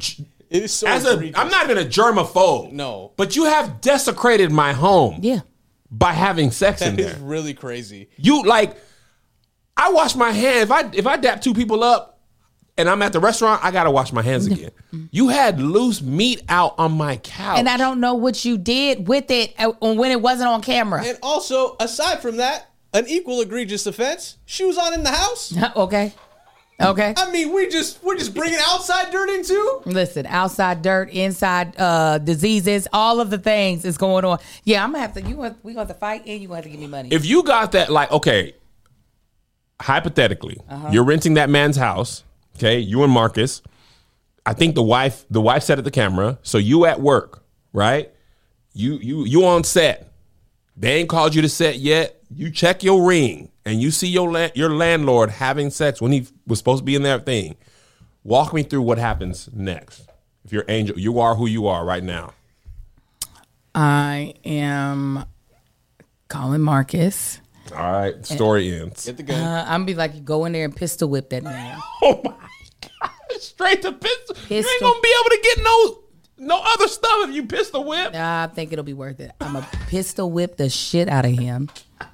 It is so I'm not even a germaphobe. No. But you have desecrated my home. Yeah. By having sex in That there. is really crazy. You like, I wash my hands. If I dap two people up and I'm at the restaurant, I gotta wash my hands again. You had loose meat out on my couch. And I don't know what you did with it when it wasn't on camera. And also, aside from that, an equal egregious offense, shoes on in the house. Okay. Okay. I mean, we're just bringing outside dirt in too. Listen, outside dirt, inside diseases, all of the things is going on. Yeah, I'm gonna have to. We gonna have to fight, and you gonna have to give me money. If you got that, like, okay, hypothetically, you're renting that man's house. Okay, you and Marcus. I think the wife set at the camera. So you at work, right? You on set. They ain't called you to set yet. You check your ring and you see your landlord having sex when he was supposed to be in that thing. Walk me through what happens next. If you're Angel, you are who you are right now. I am calling Marcus. All right, story ends. Get the gun. I'm gonna be like, go in there and pistol whip that man. Oh my God! Straight to pistol. You ain't Pistol. gonna be able to get no other stuff if you pistol whip. I think it'll be worth it. I'm a pistol whip the shit out of him.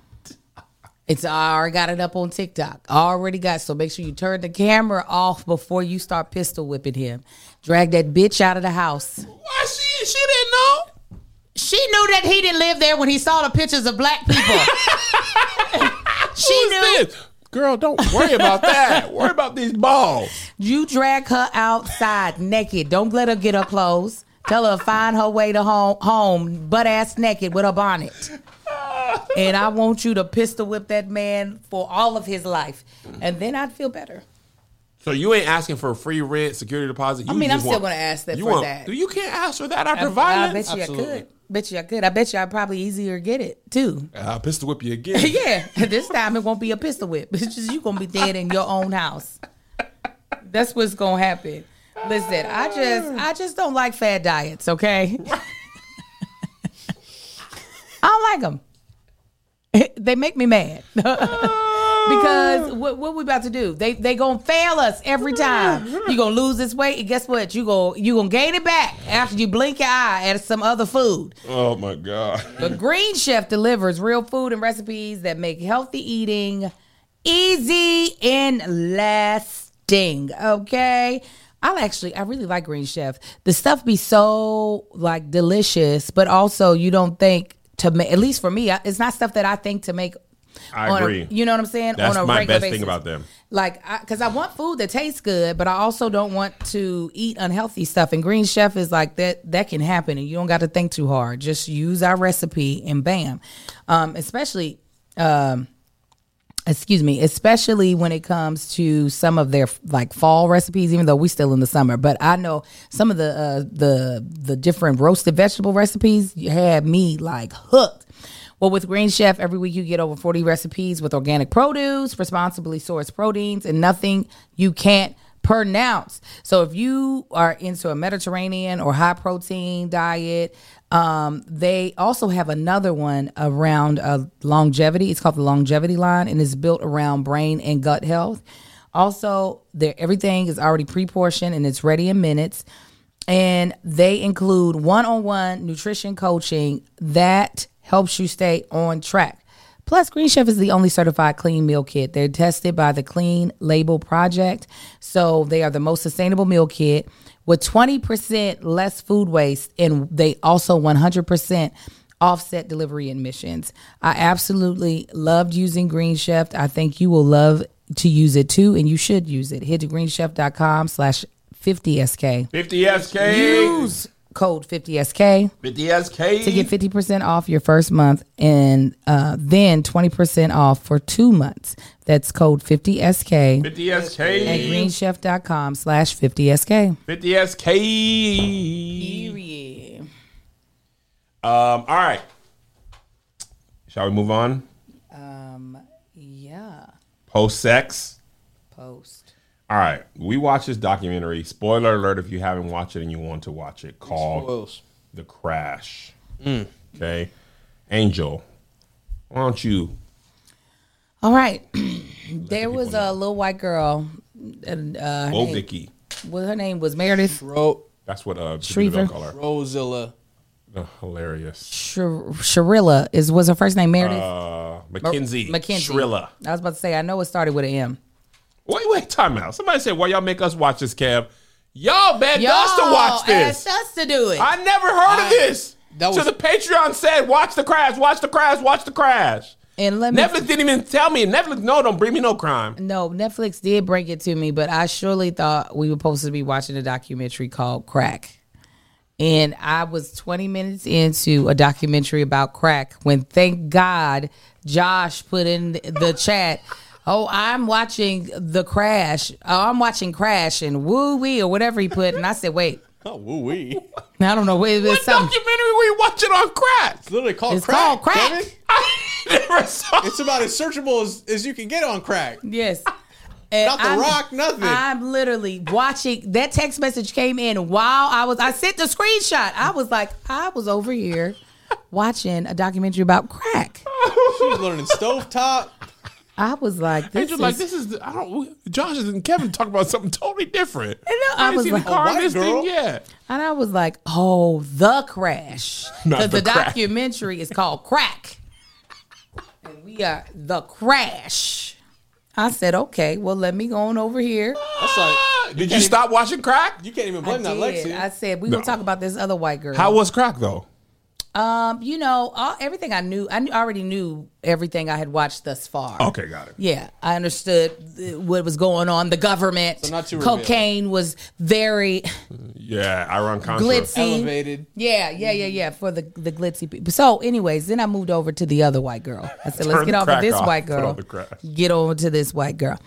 I already got it up on TikTok. Already got. So make sure you turn the camera off before you start pistol whipping him. Drag that bitch out of the house. Why she didn't know? She knew that he didn't live there when he saw the pictures of black people. She Who's knew. this? Girl, don't worry about that. Worry about these balls. You drag her outside naked. Don't let her get her clothes. Tell her to find her way to home butt ass naked with her bonnet. And I want you to pistol whip that man for all of his life. And then I'd feel better. So you ain't asking for a free rent, security deposit. You I mean, I'm just still want- going to ask that you for want- that. You can't ask for that after I violence. bet you Absolutely. I could. I bet you I'd probably easier get it, too. I'll pistol whip you again. Yeah, this time it won't be a pistol whip. It's just you gonna be dead in your own house. That's what's gonna happen. Listen, I just don't like fad diets. Okay, I don't like them. They make me mad because what we about to do? They gonna fail us every time. You gonna lose this weight, and guess what? You gonna gain it back after you blink your eye at some other food. Oh my God. The Green Chef delivers real food and recipes that make healthy eating easy and lasting. Okay. I really like Green Chef. The stuff be so like delicious, but also you don't think to make, at least for me, it's not stuff that I think to make. I agree. You know what I'm saying? That's on a my regular best basis. thing about them. Like, because I want food that tastes good, but I also don't want to eat unhealthy stuff. And Green Chef is like that can happen, and you don't got to think too hard. Just use our recipe, and bam. Especially when it comes to some of their like fall recipes, even though we still in the summer. But I know some of the different roasted vegetable recipes had me like hooked. Well, with Green Chef, every week you get over 40 recipes with organic produce, responsibly sourced proteins, and nothing you can't pronounce. So if you are into a Mediterranean or high protein diet, they also have another one around longevity. It's called the Longevity line, and it's built around brain and gut health. Also, everything is already pre-portioned and it's ready in minutes. And they include one-on-one nutrition coaching that helps you stay on track. Plus, Green Chef is the only certified clean meal kit. They're tested by the Clean Label Project. So they are the most sustainable meal kit with 20% less food waste. And they also 100% offset delivery emissions. I absolutely loved using Green Chef. I think you will love to use it too. And you should use it. Head to greenchef.com/50SK. 50SK. Use code 50SK 50SK. to get 50% off your first month and then 20% off for 2 months. That's code 50SK 50SK. at greenchef.com/50SK. 50SK. Period. All right. Shall we move on? Yeah. Post sex. Post. All right. We watched this documentary. Spoiler alert if you haven't watched it and you want to watch it, called Spoils. The Crash. Okay. Angel, why don't you? All right. There was a little white girl. And Vicky. her name was Meredith. That's what people Shriver. don't call her. Rosilla. Oh, hilarious. Sharilla was her first name Meredith? Mackenzie. Mackenzie. Shrilla. I was about to say, I know it started with an M. Wait, time out. Somebody said, why y'all make us watch this, Kev? Y'all begged us to watch this. Asked us to do it. I never heard of this. So the Patreon said, watch the crash, watch the crash, watch the crash. And let me Netflix didn't even tell me. Netflix, no, don't bring me no crime. No, Netflix did bring it to me, but I surely thought we were supposed to be watching a documentary called Crack. And I was 20 minutes into a documentary about crack when, thank God, Josh put in the chat, oh, I'm watching The Crash. Oh, I'm watching Crash and Woo Wee or whatever he put. And I said, wait. Oh, woo-wee. I don't know. What documentary were you watching on crack? It's literally called It's Crack. called Crack. Kevin. I never saw It's about as searchable as you can get on Crack. Yes. And Not The Rock, nothing. I'm literally watching. That text message came in while I sent the screenshot. I was like, I was over here watching a documentary about crack. She was learning stovetop. I was like, this is Josh and Kevin talk about something totally different. I I was seen like, the car in white this girl. thing yet. and I was like, oh, The Crash. Not Because The the Crack. documentary is called Crack. And we are The Crash. I said, okay, well, let me go on over here. That's like, Did you stop watching crack? you can't even I blame that did. Lexi. I said, we're going to talk about this other white girl. How was crack though? Everything I knew, already knew everything I had watched thus far. Okay, got it. Yeah, I understood what was going on. The government, So not too revealing. cocaine was very Yeah, Iran Contra. glitzy. Elevated. Yeah, for the glitzy people. So, anyways, then I moved over to the other white girl. I said, let's Turn get the off of crack this off, white put girl. on the crack. Get over to this white girl.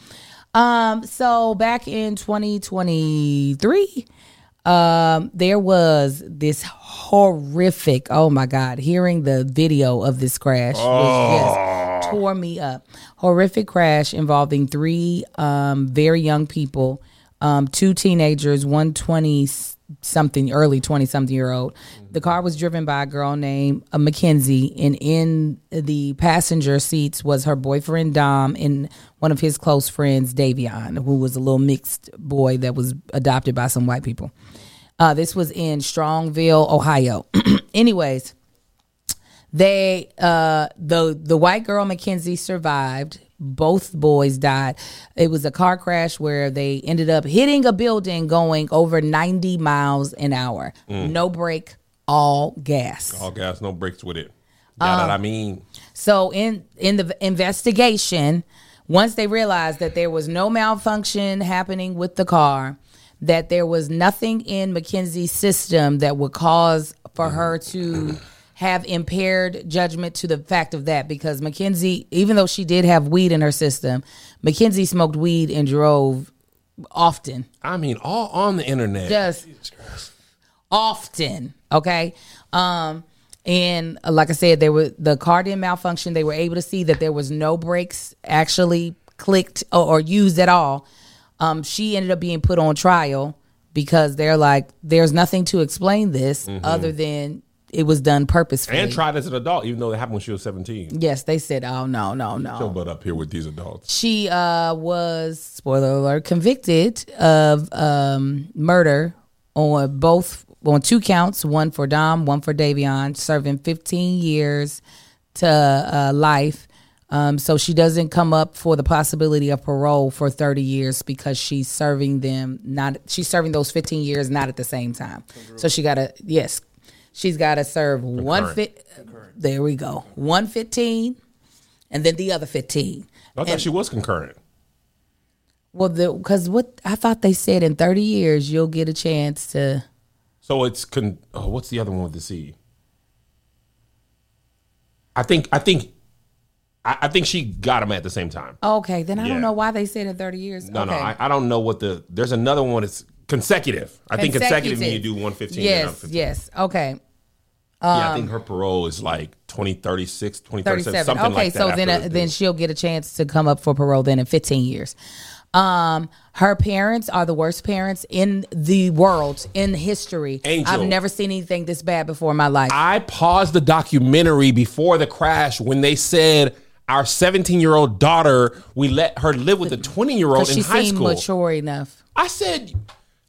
So back in 2023, there was this horrific, oh my God, hearing the video of this crash was just tore me up. Horrific crash involving three very young people, two teenagers, one 20-something, early 20-something-year-old. The car was driven by a girl named Mackenzie, and in the passenger seats was her boyfriend, Dom, and one of his close friends, Davion, who was a little mixed boy that was adopted by some white people. This was in Strongville, Ohio. Anyways, they the white girl Mackenzie survived. Both boys died. It was a car crash where they ended up hitting a building going over 90 miles an hour. No brake, all gas. All gas, no brakes with it. Yeah, that I mean. So in the investigation, once they realized that there was no malfunction happening with the car, that there was nothing in Mackenzie's system that would cause for her to have impaired judgment to the fact of that, because Mackenzie, even though she did have weed in her system, Mackenzie smoked weed and drove often. I mean, all on the internet. Just often, okay? And like I said, the car didn't malfunction. They were able to see that there was no brakes actually clicked or used at all. She ended up being put on trial because they're like, there's nothing to explain this other than it was done purposefully. And tried as an adult, even though it happened when she was 17. Yes, they said, oh, no. Don't butt up here with these adults. She was, spoiler alert, convicted of murder on two counts, one for Dom, one for Davion, serving 15 years to life. So she doesn't come up for the possibility of parole for 30 years because she's serving those 15 years not at the same time. So she's got to serve there we go. 115 and then the other 15. I thought she was concurrent. Well, because what I thought they said in 30 years you'll get a chance to. So it's what's the other one with the C? I think she got them at the same time. Okay, then I Yeah. don't know why they said in 30 years. No, okay. I don't know what there's another one that's consecutive. I think consecutive means you do 115. Yes. Okay. Yeah, I think her parole is like 2036, 2037, 37. something Okay, like that. so after then she'll get a chance to come up for parole then in 15 years. Her parents are the worst parents in the world, in history. Angel. I've never seen anything this bad before in my life. I paused the documentary before the crash when they said our 17-year-old daughter, we let her live with a 20-year-old in she high seemed school. mature enough. I said,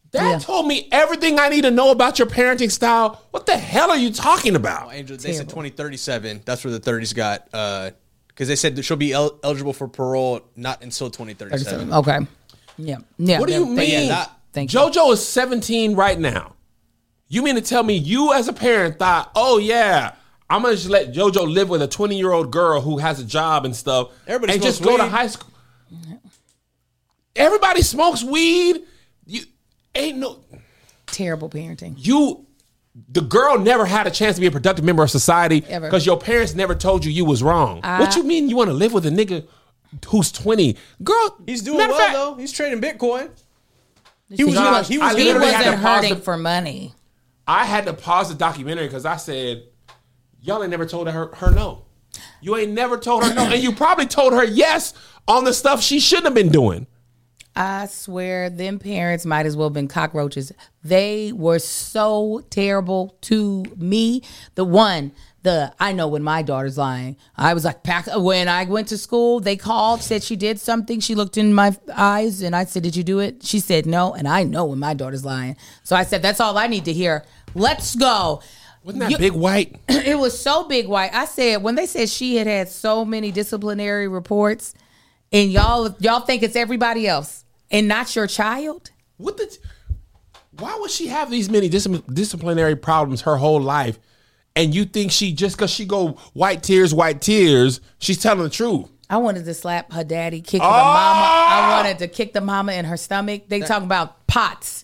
That told me everything I need to know about your parenting style. What the hell are you talking about? Angel, they said 2037. That's where the 30s got. Because they said that she'll be eligible for parole not until 2037. Okay. Yeah. What do you mean? Thank you. JoJo is 17 right now. You mean to tell me you as a parent thought, oh yeah, I'm going to just let JoJo live with a 20-year-old girl who has a job and stuff Everybody and just smokes go to weed. high school? Everybody smokes weed. You ain't no... Terrible parenting. The girl never had a chance to be a productive member of society Ever. because your parents never told you was wrong. What you mean you want to live with a nigga who's 20? Girl, He's doing matter of well, fact, though. He's trading Bitcoin. He was Josh, he was I he literally wasn't had to pause hurting the- for money. I had to pause the documentary because I said, y'all ain't never told her no. You ain't never told her no. And you probably told her yes on the stuff she shouldn't have been doing. I swear, them parents might as well have been cockroaches. They were so terrible to me. I know when my daughter's lying. I was like, when I went to school, they called, said she did something. She looked in my eyes and I said, did you do it? She said no. And I know when my daughter's lying. So I said, that's all I need to hear. Let's go. Wasn't that big white? It was so big white. I said, when they said she had so many disciplinary reports and y'all think it's everybody else and not your child? Why would she have these many disciplinary problems her whole life? And you think she, just because she go white tears, she's telling the truth? I wanted to slap her daddy, kick the mama. I wanted to kick the mama in her stomach. They talking about POTS.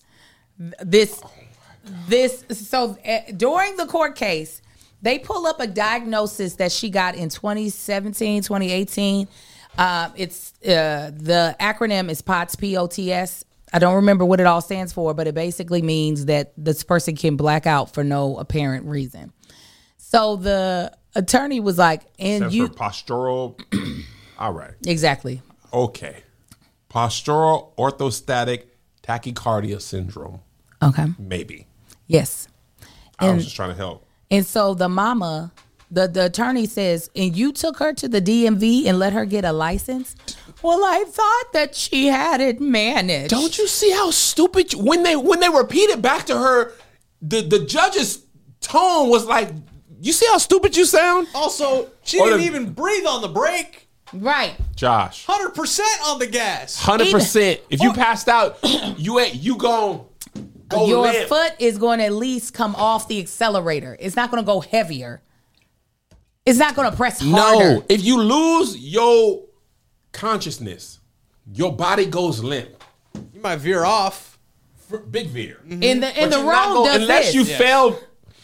So during the court case, they pull up a diagnosis that she got in 2017, 2018. It's the acronym is POTS, P-O-T-S. I don't remember what it all stands for, but it basically means that this person can black out for no apparent reason. So the attorney was like, and For postural. All right. Exactly. Okay. Postural orthostatic tachycardia syndrome. Okay. Maybe. Yes. I was just trying to help. And so the mama, the attorney says, and you took her to the DMV and let her get a license? Well, I thought that she had it managed. Don't you see how stupid when they repeated back to her, the judge's tone was like, you see how stupid you sound? Also, she Or didn't the- even breathe on the brake. Right. Josh. 100% on the gas. 100%. If you passed out, you go Your limp. foot is going to at least come off the accelerator. It's not going to go heavier. It's not going to press harder. No, if you lose your consciousness, your body goes limp. You might veer off. Big veer. In the But you're not road going- does unless this. you fell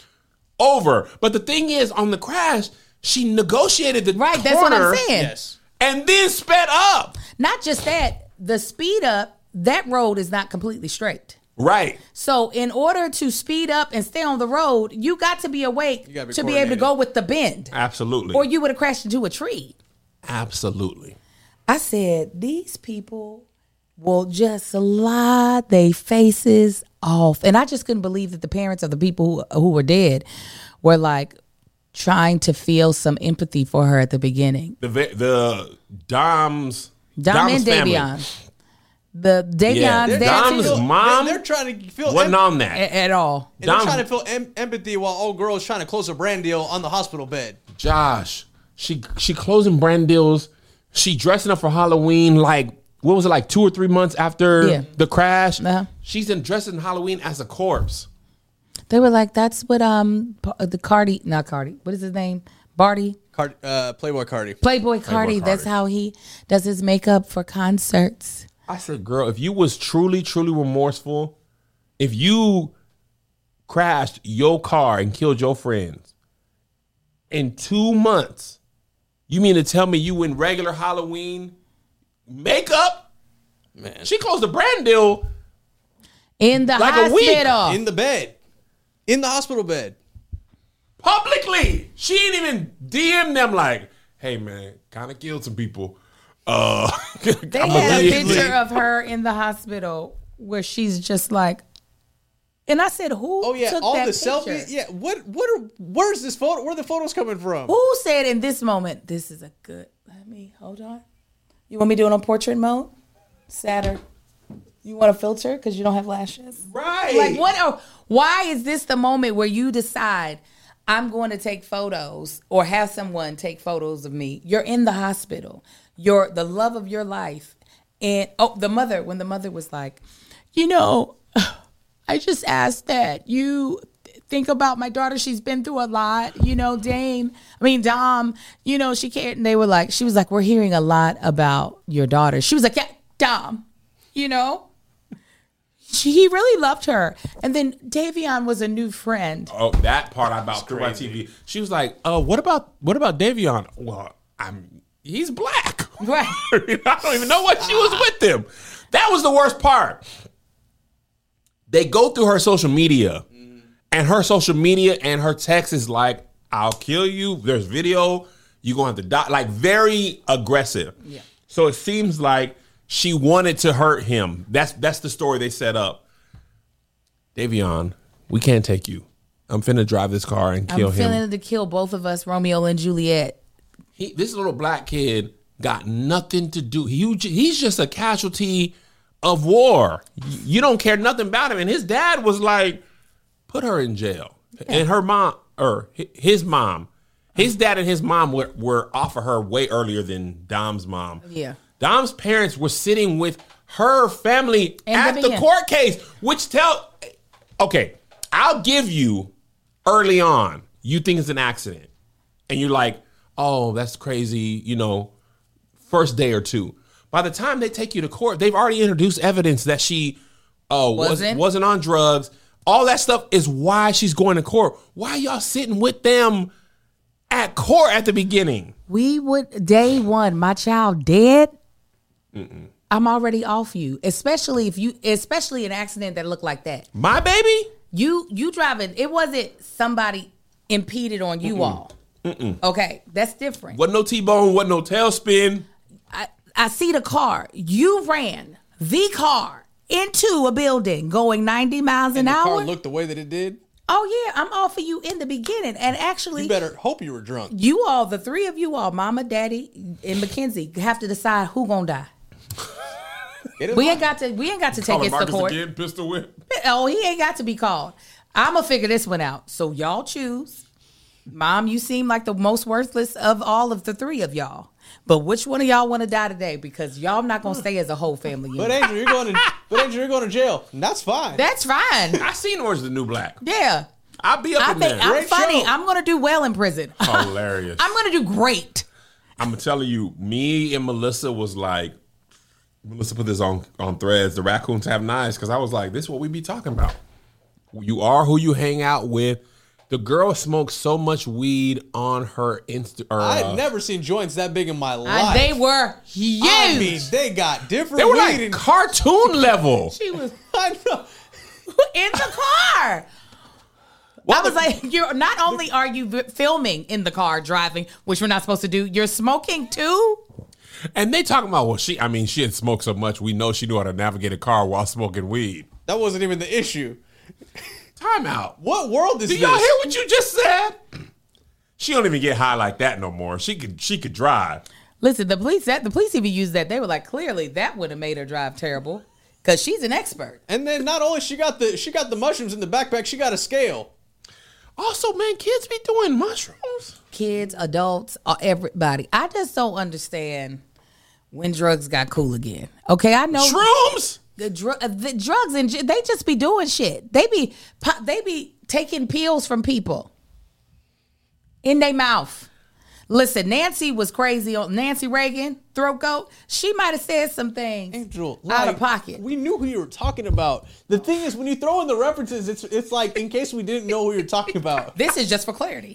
over. But the thing is, on the crash, she negotiated the Right, corner that's what I'm saying. Yes. and then sped up. Not just that, the speed up, that road is not completely straight. Right. So in order to speed up and stay on the road, you got to be awake gotta be to be able to coordinated. go with the bend. Absolutely. Or you would have crashed into a tree. Absolutely. I said, these people will just slide their faces off. And I just couldn't believe that the parents of the people who were dead were like trying to feel some empathy for her at the beginning. The Dom's Dom and family Davion. The Davion's Yeah, dad Dom's too. mom They're trying to feel wasn't on that. At all. And they're Dom- trying to feel empathy while old girl is trying to close a brand deal on the hospital bed. Josh, she closing brand deals. She dressing up for Halloween like, what was it, like 2 or 3 months after the crash? Uh-huh. She's in dressing Halloween as a corpse. They were like, that's what not Cardi, what is his name? Barty? Playboy Cardi. Playboy Cardi. That's how he does his makeup for concerts. I said, girl, if you was truly, truly remorseful, if you crashed your car and killed your friends in 2 months, you mean to tell me you in regular Halloween makeup? Man. She closed the brand deal In the Like a week. hospital. In the bed. In the hospital bed. publicly. She ain't even DM them like, hey man, kind of killed some people. They I'm had a leave. picture of her in the hospital where she's just like, and I said, who Oh yeah, took all that the picture? selfies. Yeah, where's this photo? Where are the photos coming from? Who said in this moment, this is a good, let me, hold on. You want me doing on portrait mode? Saturn. You want a filter because you don't have lashes? Right. Like, what? Why is this the moment where you decide I'm going to take photos or have someone take photos of me? You're in the hospital. You're the love of your life. And, when the mother was like, I just asked that you think about my daughter. She's been through a lot. Dom, she cared. And she was like, we're hearing a lot about your daughter. She was like, yeah, Dom, he really loved her. And then Davion was a new friend. Oh, that part I about threw my TV. She was like, what about Davion? Well, he's black. Right. I don't even know what she was with him. That was the worst part. They go through her social media, and her social media and her text is like, I'll kill you. There's video. You're going to have to die. Like, very aggressive. Yeah. So it seems like she wanted to hurt him. That's the story they set up. Davion, we can't take you. I'm finna drive this car and kill him. I'm finna to kill both of us, Romeo and Juliet. This little black kid got nothing to do. He's just a casualty of war. You don't care nothing about him. And his dad was like, put her in jail. Yeah. And her mom, or his mom, his dad and his mom were off of her way earlier than Dom's mom. Yeah. Dom's parents were sitting with her family at the court case, which okay, I'll give you early on, you think it's an accident. And you're like, oh, that's crazy, first day or two. By the time they take you to court, they've already introduced evidence that she wasn't on drugs. All that stuff is why she's going to court. Why y'all sitting with them at court at the beginning? We would, day one, my child dead. Mm-mm. I'm already off you, especially an accident that looked like that. My baby? You driving, it wasn't somebody impeded on you all. Mm-mm. Okay, that's different. Wasn't no T-bone, wasn't no tailspin. I see the car. You ran the car into a building going 90 miles an hour. The car looked the way that it did? Oh, yeah. I'm off of you in the beginning. And actually, you better hope you were drunk. You all, the three of you all, Mama, Daddy, and Mackenzie, have to decide who gonna die. We ain't got to take it to court. Again, pistol whip. Oh, he ain't got to be called. I'm gonna figure this one out. So y'all choose. Mom, you seem like the most worthless of all of the three of y'all. But which one of y'all want to die today? Because y'all not gonna stay as a whole family unit. But Angel, you're going to jail. And that's fine. That's fine. I seen Orange is the New Black. Yeah. I'll be up in there. I'm funny. I'm gonna do well in prison. Hilarious. I'm gonna do great. I'm telling you, me and Melissa was like, Melissa put this on Threads. The raccoons have knives, because I was like, this is what we be talking about. You are who you hang out with. The girl smoked so much weed on her Insta. I'd never seen joints that big in my life. They were huge. I mean, they got different. They were weed like cartoon level. She was. I know. In the car. I was like, not only are you filming in the car driving, which we're not supposed to do, you're smoking too. And they talking about, she had smoked so much, we know she knew how to navigate a car while smoking weed. That wasn't even the issue. Time out. What world is this? Do y'all hear what you just said? She don't even get high like that no more. She could drive. Listen, the police even used that. They were like, clearly that would have made her drive terrible, because she's an expert. And then not only she got the mushrooms in the backpack, she got a scale. Also, man, kids be doing mushrooms. Kids, adults, everybody. I just don't understand when drugs got cool again. Okay, I know shrooms. The drugs and they just be doing shit. They be taking pills from people in their mouth. Listen, Nancy was crazy on Nancy Reagan, throat goat. She might have said some things out of pocket. We knew who you were talking about. The thing is, when you throw in the references, it's like in case we didn't know who you're talking about. This is just for clarity.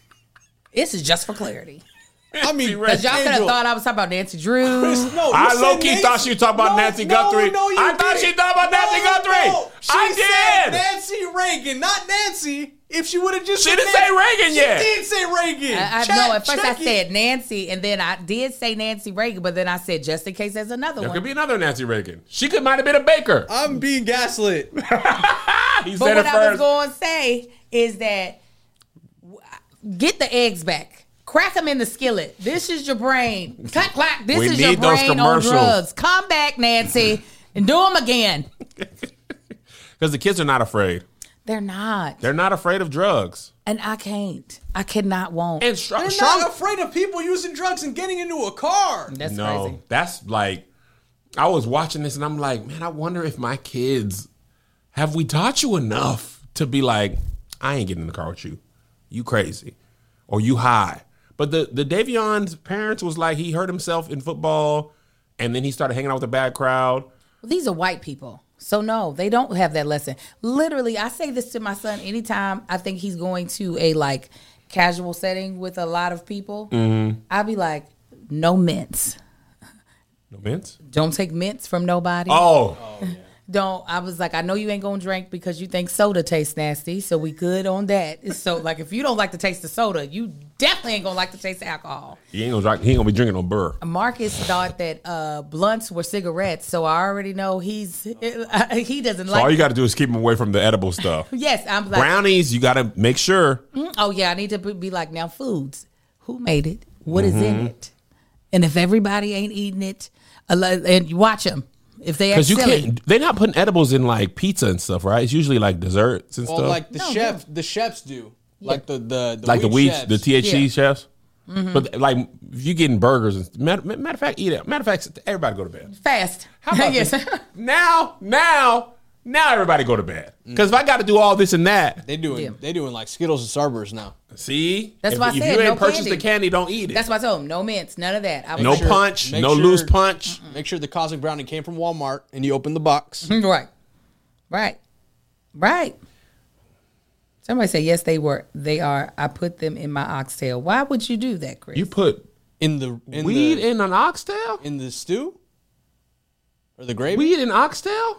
I mean, because y'all could have thought I was talking about Nancy Drew. Chris, no, I low-key thought she was talking about Nancy Guthrie. I thought she thought about Nancy Guthrie. No. I did. Nancy Reagan, not Nancy. If she would have just She didn't say Reagan yet. She did say Reagan. No, at first I said Nancy, and then I did say Nancy Reagan, but then I said just in case there's another one. There could be another Nancy Reagan. She might have been a baker. I'm being gaslit. But what I was going to say is that get the eggs back. Crack them in the skillet. This is your brain. Clack, clack. This is your brain on drugs. Come back, Nancy. and do them again. Because the kids are not afraid. They're not. They're not afraid of drugs. And I can't. I cannot, won't. And They're not afraid of people using drugs and getting into a car. That's no, crazy. that's like, I was watching this and I'm like, man, I wonder if my kids, have we taught you enough to be like, I ain't getting in the car with you. You crazy. Or you high. But the Davion's parents was like, he hurt himself in football and then he started hanging out with a bad crowd. Well, these are white people. So no, they don't have that lesson. Literally, I say this to my son anytime I think he's going to a like casual setting with a lot of people. I'll be like, no mints. No mints? Don't take mints from nobody. Oh. Don't. I was like, I know you ain't gonna drink because you think soda tastes nasty, so we good on that. So like, if you don't like the taste of soda, you definitely ain't gonna like the taste of alcohol. He ain't gonna be drinking no burr. Marcus thought that blunts were cigarettes, so I already know he doesn't So like. all you got to do is keep him away from the edible stuff. Yes, I'm like, Brownies, you got to make sure. oh yeah, I need to be like, now foods. Who made it? What is in it? And if everybody ain't eating it, and you watch them. If they act Because you silly. can't, they're not putting edibles in like pizza and stuff, right? It's usually like desserts and Well, stuff. like the No, the chefs do. Like the like the weed, chefs. the THC Yeah. chefs. But like, if you getting burgers, and matter of fact, eat it. Matter of fact, everybody go to bed. Fast. How about yes. this? Now everybody go to bed. Because if I got to do all this and that, They doing like Skittles and Starburst now. see, That's if, why I if said you no ain't purchased candy. the candy, don't eat it. That's why I told him no mints, none of that. I was no like, punch, Make no sure- loose punch. Make sure the Cosmic Brownie came from Walmart and you open the box. Right. Somebody say yes, they were. They are. I put them in my oxtail. Why would you do that, Chris? You put In the weed in an oxtail? in the stew or the gravy. Weed in oxtail?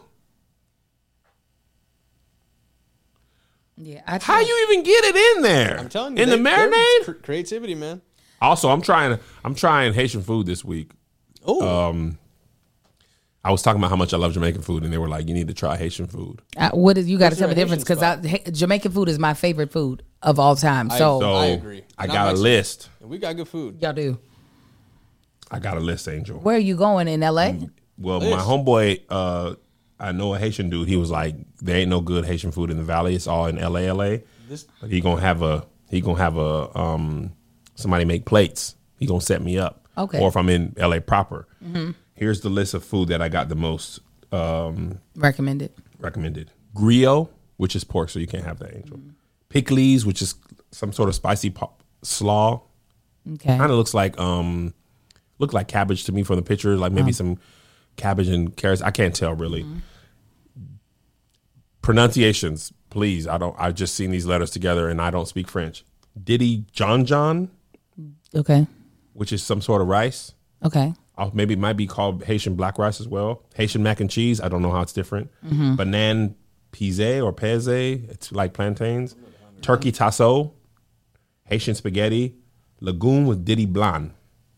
yeah. How you even get it in there? I'm telling you, in the marinade. creativity, man. Also, I'm trying Haitian food this week. Oh, I was talking about how much I love Jamaican food, and they were like, "You need to try Haitian food." What is you got to What's tell me the your difference Haitian because Jamaican food is my favorite food of all time. So, So I agree. I Not got a Mexican. list. we got good food. y'all do. I got a list, Angel. Where are you going in LA? Well, List. my homeboy, I know a Haitian dude. He was like, "There ain't no good Haitian food in the Valley. It's all in LA." This But he gonna have a somebody make plates. He gonna set me up. Okay. Or if I'm in LA proper. Here's the list of food that I got the most Recommended. recommended. Griot, which is pork, so you can't have that, Angel. Pickles, which is some sort of spicy slaw. Okay. Kind of looks like cabbage to me from the picture, like maybe some cabbage and carrots. I can't tell really. Pronunciations, please. I just seen these letters together and I don't speak French. Diddy John, Okay. which is some sort of rice. Okay. Maybe it might be called Haitian black rice as well. Haitian mac and cheese. I don't know how it's different. Banan pizé or peze. It's like plantains. Turkey tasso. Haitian spaghetti. Legume with Diddy Blanc.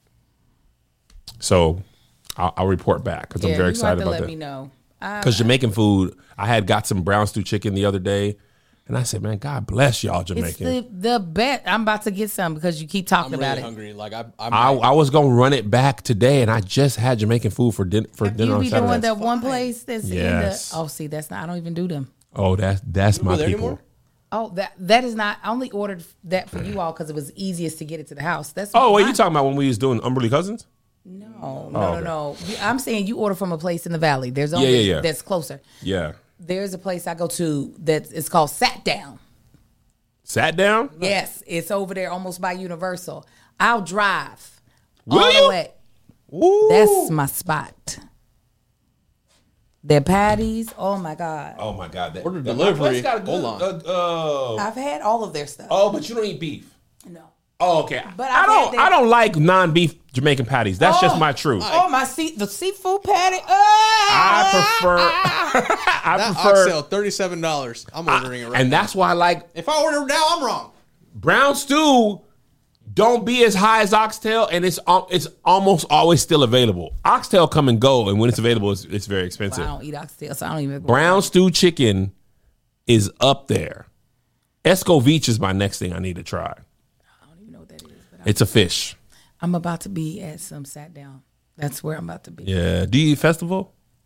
So I'll report back because I'm very excited about let that. me know. Because Jamaican food, I had got some brown stew chicken the other day. And I said, man, God bless y'all It's Jamaican. the bet. I'm about to get some because you keep talking I'm about really it. hungry. Like I was going to run it back today, and I just had Jamaican food for dinner You on be Saturday. doing that one place that's Yes. in the. Oh, see, that's not. I don't even do them. Oh, that's my go there people. anymore? Oh, that is not. I only ordered that for you all because it was easiest to get it to the house. That's Oh, wait, mine. you talking about when we was doing Umberly Cousins? No. I'm saying you order from a place in the valley. There's only Yeah. that's closer. Yeah. There's a place I go to that it's called Sat Down. Sat down? Yes, it's over there almost by Universal. I'll drive Will all you? the way. Ooh. That's my spot. Their patties, oh my God. Oh, my God. Order delivery. Hold on. I've had all of their stuff. Oh, but you don't eat beef. No. Oh, okay. But I I've had that- I don't like non-beef Jamaican patties. That's just my truth. Oh, the seafood patty. I prefer. that oxtail $37. I'm ordering it right and now. that's why I like If I order now, I'm wrong. brown stew. Don't be as high as oxtail, and it's almost always still available. Oxtail come and go, and when it's available, it's very expensive. I don't eat oxtail, so I don't even. Brown stew chicken is up there. Escovitch is my next thing I need to try. I don't even know what that is. But It's a fish. I'm about to be at some Sat Down. That's where I'm about to be. Yeah. Do you eat festival?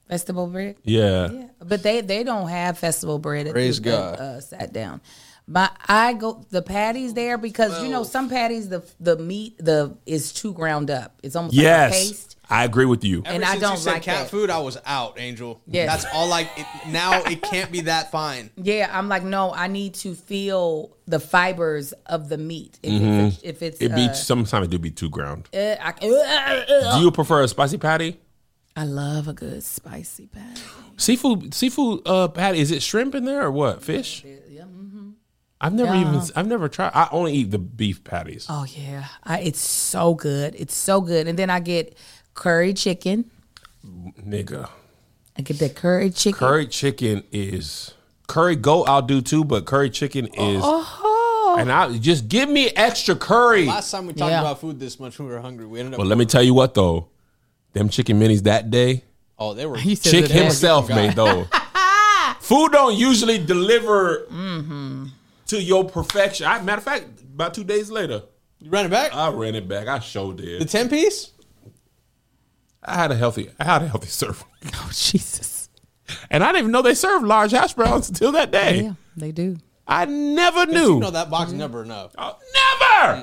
Festival bread. Yeah. Yeah, but they don't have festival bread. At Praise the, God. Sat down. But I go the patties there because you know some patties the meat is too ground up. It's almost like a Yes. paste. I agree with you. And Ever I since don't you said like cat that. food, I was out, Angel. Yeah. That's all now it can't be that fine. Yeah, I'm like, no, I need to feel the fibers of the meat. If it's It be sometimes it do be too ground. I Do you prefer a spicy patty? love a good spicy patty. Seafood patty, is it shrimp in there or what? Fish? Yeah. I've never tried. I only eat the beef patties. Oh yeah, it's so good. It's so good. And then I get curry chicken. Nigga. I get that curry chicken. Curry chicken is curry goat I'll do too, but curry chicken is and I just give me extra curry. Last time we talked Yeah. about food this much, we were hungry. We ended up. But let me tell you what though. Them chicken minis that day, Oh, they were. He said Chick the best. himself made those. Food don't usually deliver to your perfection. Matter of fact, about 2 days later, You ran it back. I ran it back. I sure The did. 10-piece. I had a healthy serving. Oh Jesus. And I didn't even know they served large hash browns until that day. Yeah, they do. I never You knew. know that box never enough. Oh, never.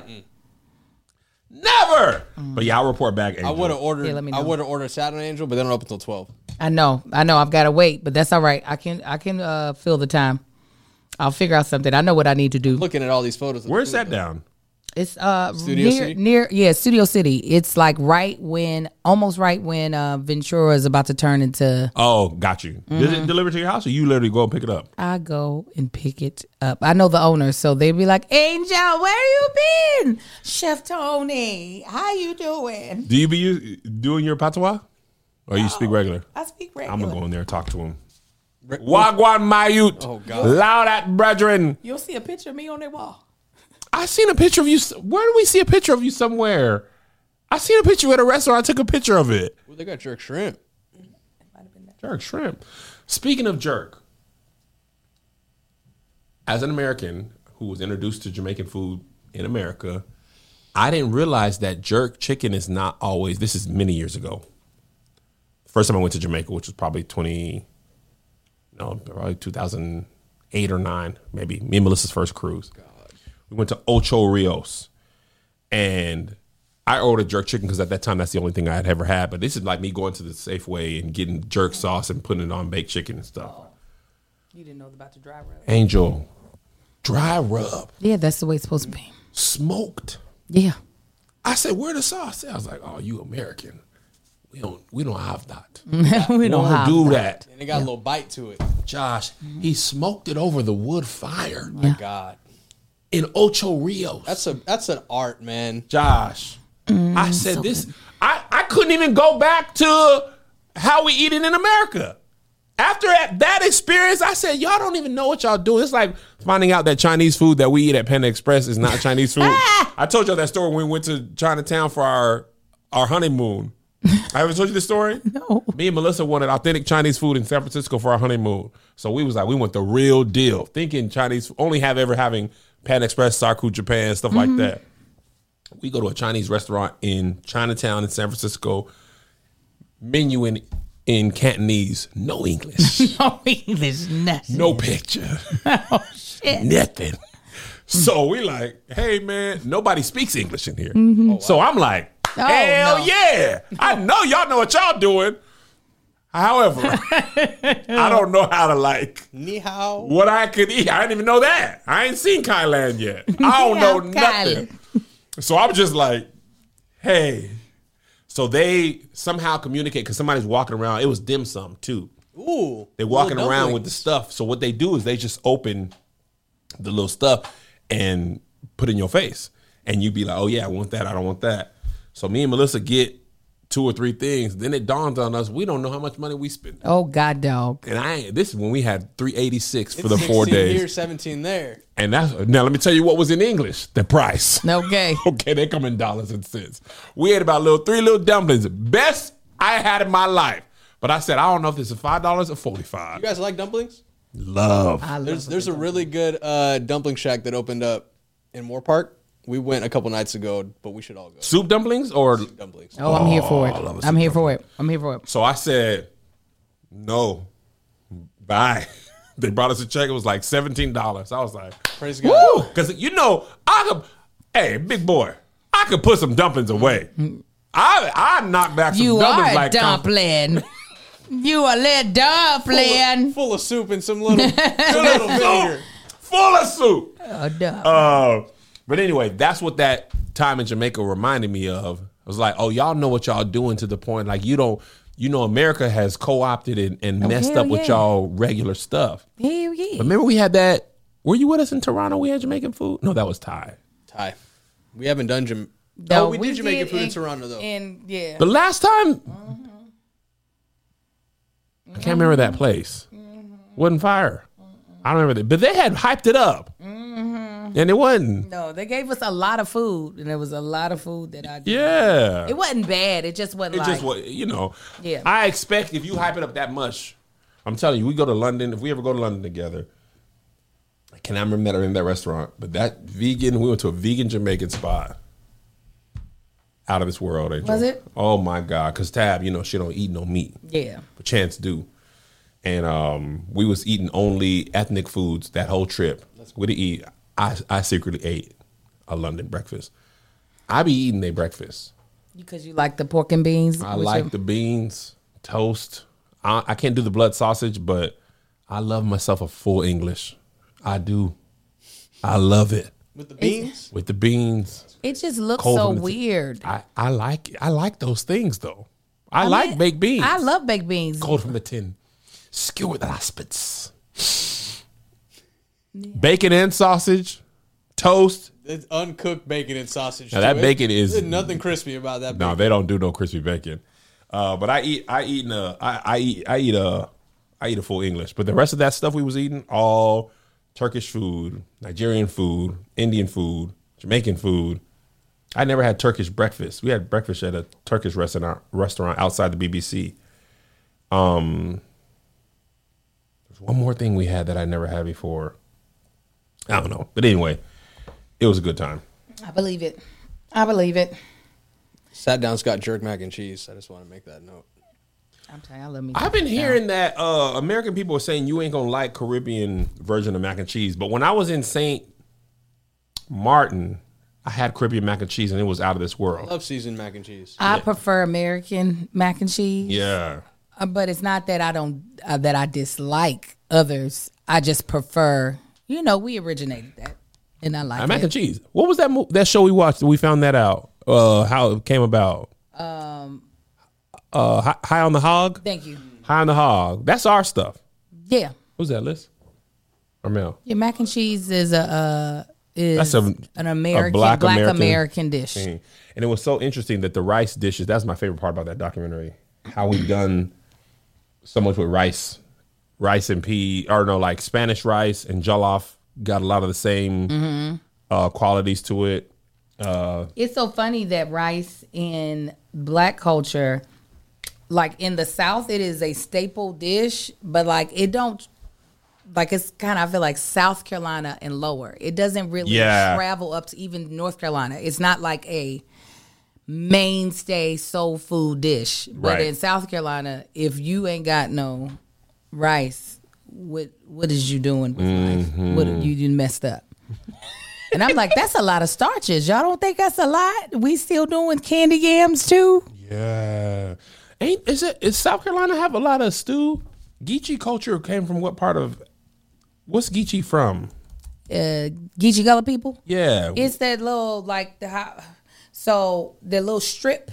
Never. But yeah, I'll report back. Angel. I would have ordered. Yeah, let me I know. would have ordered Saturday Angel, but they don't open until 12. I know. I've got to wait, but that's all right. I can fill the time. I'll figure out something. I know what I need to do. Looking at all these photos. of Where's the that food, though. down? It's Studio City? near Studio City. It's like almost right when Ventura is about to turn into. Oh, got you. Does it deliver to your house or you literally go and pick it up? I go and pick it up. I know the owner, so they be like, "Angel, where you been? Chef Tony, how you doing?" Do you be doing your patois? Or you speak regular? I speak regular. I'm going to go in there and talk to him. Wagwan Mayut. Oh, God. Loud at brethren. You'll see a picture of me on their wall. I seen a picture of you. Where do we see a picture of you somewhere? I seen a picture at a restaurant. I took a picture of it. Ooh, they got jerk shrimp. Jerk shrimp. Speaking of jerk, as an American who was introduced to Jamaican food in America, I didn't realize that jerk chicken is not always. This is many years ago. First time I went to Jamaica, which was probably 2008 or 9, maybe. Me and Melissa's first cruise. We went to Ocho Rios, and I ordered jerk chicken because at that time that's the only thing I had ever had. But this is like me going to the Safeway and getting jerk sauce and putting it on baked chicken and stuff. You didn't know about the dry rub. Angel, dry rub, Yeah, that's the way it's supposed to be. smoked. Yeah. I said, "Where the sauce?" I was like, "Oh, you American? We don't have that. We don't have do that." And it got a little bite to it. Josh, he smoked it over the wood fire My God. in Ocho Rios. That's an art, man. Josh, I said this. I couldn't even go back to how we eat it in America. After that experience, I said, y'all don't even know what y'all doing. It's like finding out that Chinese food that we eat at Panda Express is not Chinese food. I told y'all that story when we went to Chinatown for our honeymoon. I haven't told you this story? No. Me and Melissa wanted authentic Chinese food in San Francisco for our honeymoon. So we was like, we want the real deal. Thinking Chinese, only having Panda Express, Saku, Japan, stuff like that. We go to a Chinese restaurant in Chinatown in San Francisco. Menu in Cantonese, no English, No English, nothing. no picture, Oh, shit. nothing. So we like, hey man, nobody speaks English in here. So I'm like, hell no. yeah, I know y'all know what y'all doing. However, I don't know how to like Ni hao. what I could eat. I didn't even know that. I ain't seen Thailand yet. I don't know nothing. So I'm just like, hey. So they somehow communicate because somebody's walking around. It was dim sum too. Ooh. They're walking little around with the dumplings. stuff. So what they do is they just open the little stuff and put it in your face. And you be like, oh yeah, I want that. I don't want that. So me and Melissa get 2 or 3 things. Then it dawns on us, we don't know how much money we spend. Oh, God, dog. And this is when we had $386 for It's the 4 16 days. here, 17 there. And that's now let me tell you what was in English. The price. Okay. Okay, they come in dollars and cents. We had about 3 little dumplings. Best I had in my life. But I said, I don't know if this is $5 or $45. You guys like dumplings? Love. I love There's a really good dumpling shack that opened up in Moore Park. We went a couple nights ago, but we should all go. Soup dumplings or Dumplings. Oh, I'm here for it. I love a I'm here soup for it. I'm here for it. so I said, No. Bye. They brought us a check. It was like $17. I was like, Praise God. because hey, big boy, I could put some dumplings away. I knock back some You dumplings are a like dumpling. You a little dumpling. Full of soup and some little vinegar. full of soup. A dumpling. But anyway, that's what that time in Jamaica reminded me of. I was like, oh, y'all know what y'all doing to the point. Like, America has co-opted and messed hell up with yeah. y'all regular stuff. Hell yeah. Remember we had that. Were you with us in Toronto? We had Jamaican food? No, that was Thai. Thai. We haven't done No, we did Jamaican food in Toronto, though. Yeah. The last time, I can't remember that place. Wasn't fire. I don't remember that. But they had hyped it up. And it wasn't. No, they gave us a lot of food, and there was a lot of food that I did. Yeah. It wasn't bad. It just wasn't It like. just was, Yeah. I expect if you hype it up that much, I'm telling you, we go to London. If we ever go to London together, I cannot remember in that restaurant, but we went to a vegan Jamaican spot. Out of this world, Angel. Was it? Oh my God. Because Tab, she don't eat no meat. Yeah. But Chance do. And we was eating only ethnic foods that whole trip. We didn't eat. I secretly ate a London breakfast. I be eating their breakfast. Because you like the pork and beans? I like the beans, toast. I can't do the blood sausage, but I love myself a full English. I do. I love it. With the beans? With the beans. It just looks Cold so from the weird. I like those things though. I like baked beans. I love baked beans. Cold from the tin. Skewer with aspids. Bacon and sausage. Toast. It's uncooked bacon and sausage. Now that bacon is There's nothing crispy about that. No, bacon. they don't do no crispy bacon. But I eat a full English. But the rest of that stuff we was eating, all Turkish food, Nigerian food, Indian food, Jamaican food. I never had Turkish breakfast. We had breakfast at a Turkish restaurant outside the BBC. There's one more thing we had that I never had before. I don't know. But anyway, it was a good time. I believe it. I believe it. Sat down, got jerk mac and cheese. I just want to make that note. I'm telling you, I love me. I've been hearing that American people are saying you ain't gonna like Caribbean version of mac and cheese. But when I was in St. Martin, I had Caribbean mac and cheese and it was out of this I world. love seasoned mac and cheese. I prefer American mac and cheese. Yeah. But it's not that I don't that I dislike others. I just prefer. We originated that, and I like it. Mac and cheese. What was that show we watched? We found that out. How it came about. High on the Hog. Thank you. High on the Hog. That's our stuff. Yeah. Who's that, Liz? Or Mel? Yeah, mac and cheese is an American black American dish. thing. And it was so interesting that the rice dishes. That's my favorite part about that documentary. How we've done so much with rice and pea, or no, like Spanish rice and jollof got a lot of the same qualities to it. It's so funny that rice in Black culture, like in the South, it is a staple dish, but like it don't, like it's kind of, I feel like South Carolina and lower. It doesn't really travel up to even North Carolina. It's not like a mainstay soul food dish. But Right. in South Carolina, if you ain't got no rice, what is you doing with life? What you messed up? And I'm like, that's a lot of starches. Y'all don't think that's a lot? We still doing candy yams too? Yeah. Is South Carolina have a lot of stew? Geechee culture came from what part of, what's Geechee from? Geechee Gullah people? Yeah. It's that little, like, so the little strip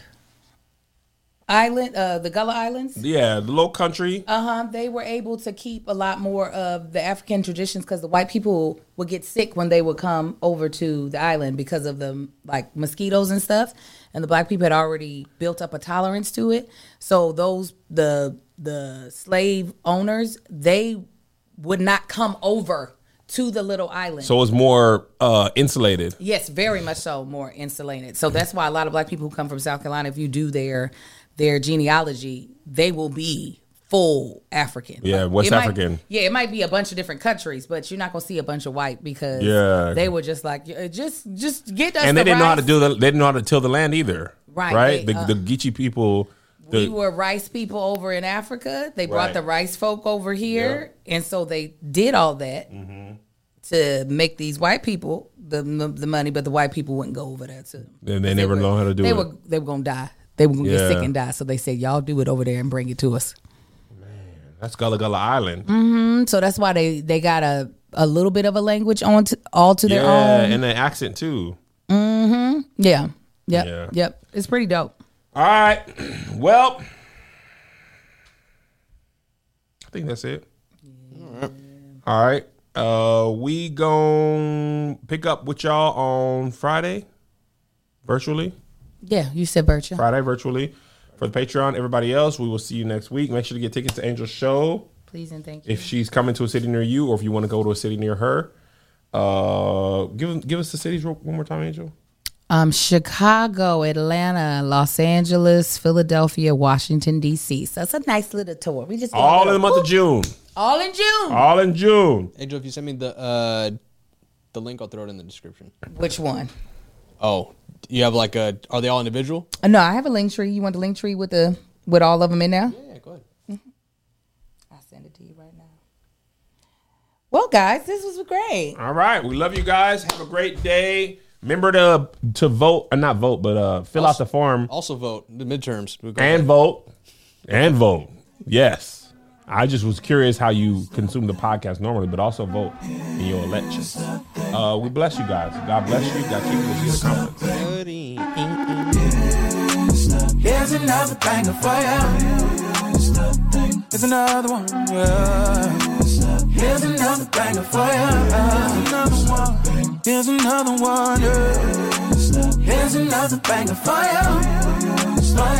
island, the Gullah Islands. Yeah, the low country. They were able to keep a lot more of the African traditions because the white people would get sick when they would come over to the island because of the like mosquitoes and stuff, and the black people had already built up a tolerance to it. So the slave owners, they would not come over to the little island. So it's more insulated. Yes, very much so, more insulated. So that's why a lot of black people who come from South Carolina, if you do their genealogy, they will be full African. Yeah, West African. It might be a bunch of different countries, but you're not gonna see a bunch of white because they were just like, just get us. And they the didn't know how rice. to they didn't know how to till the land either. Right. Right. They, The Geechee people We were rice people over in Africa. They brought Right. the rice folk over here, and so they did all that to make these white people the money, but the white people wouldn't go over there too. And they never know how to do it. They were gonna die. They were gonna get sick Yeah. and die. So they said, "Y'all do it over there and bring it to us." That's Gullah Gullah Island. So that's why they got a little bit of a language all to their Yeah, own. and the accent too. Yeah. Yep. Yeah. Yep. It's pretty dope. All right. Well, I think that's it. All right. We gon' pick up with y'all on Friday, virtually. Yeah, you said Bertha. Friday, virtually. For the Patreon, everybody else, we will see you next week. Make sure to get tickets to Angel's show Please and thank you. if she's coming to a city near you, or if you want to go to a city near her. Give us the cities one more time, Angel. Chicago, Atlanta, Los Angeles, Philadelphia, Washington, D.C. So it's a nice little tour. We just All in the month of June. All in June. All in June. Angel, if you send me the link, I'll throw it in the description. Which one? Oh, you have like are they all individual? No, I have a link tree. You want the link tree with all of them in there? Yeah, go ahead. I'll send it to you right now. Well, guys, this was great. All right. We love you guys. Have a great day. Remember to vote, not vote, but fill out the form Also vote the midterms. We'll go and vote. And vote. Yes. I just was curious how you consume the podcast normally, but also vote in your elections. We bless you guys. God bless you. God keep you. We'll see you in the comments. Here's another banger for you. Here's another one. Yeah. Here's another banger for you. Here's another one. Yeah. Here's another banger for you.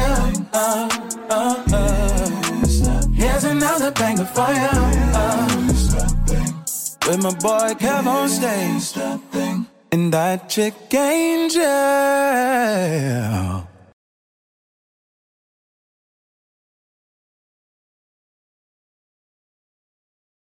Here's another banger for you. With my boy Kev on stage. And that chick Angel.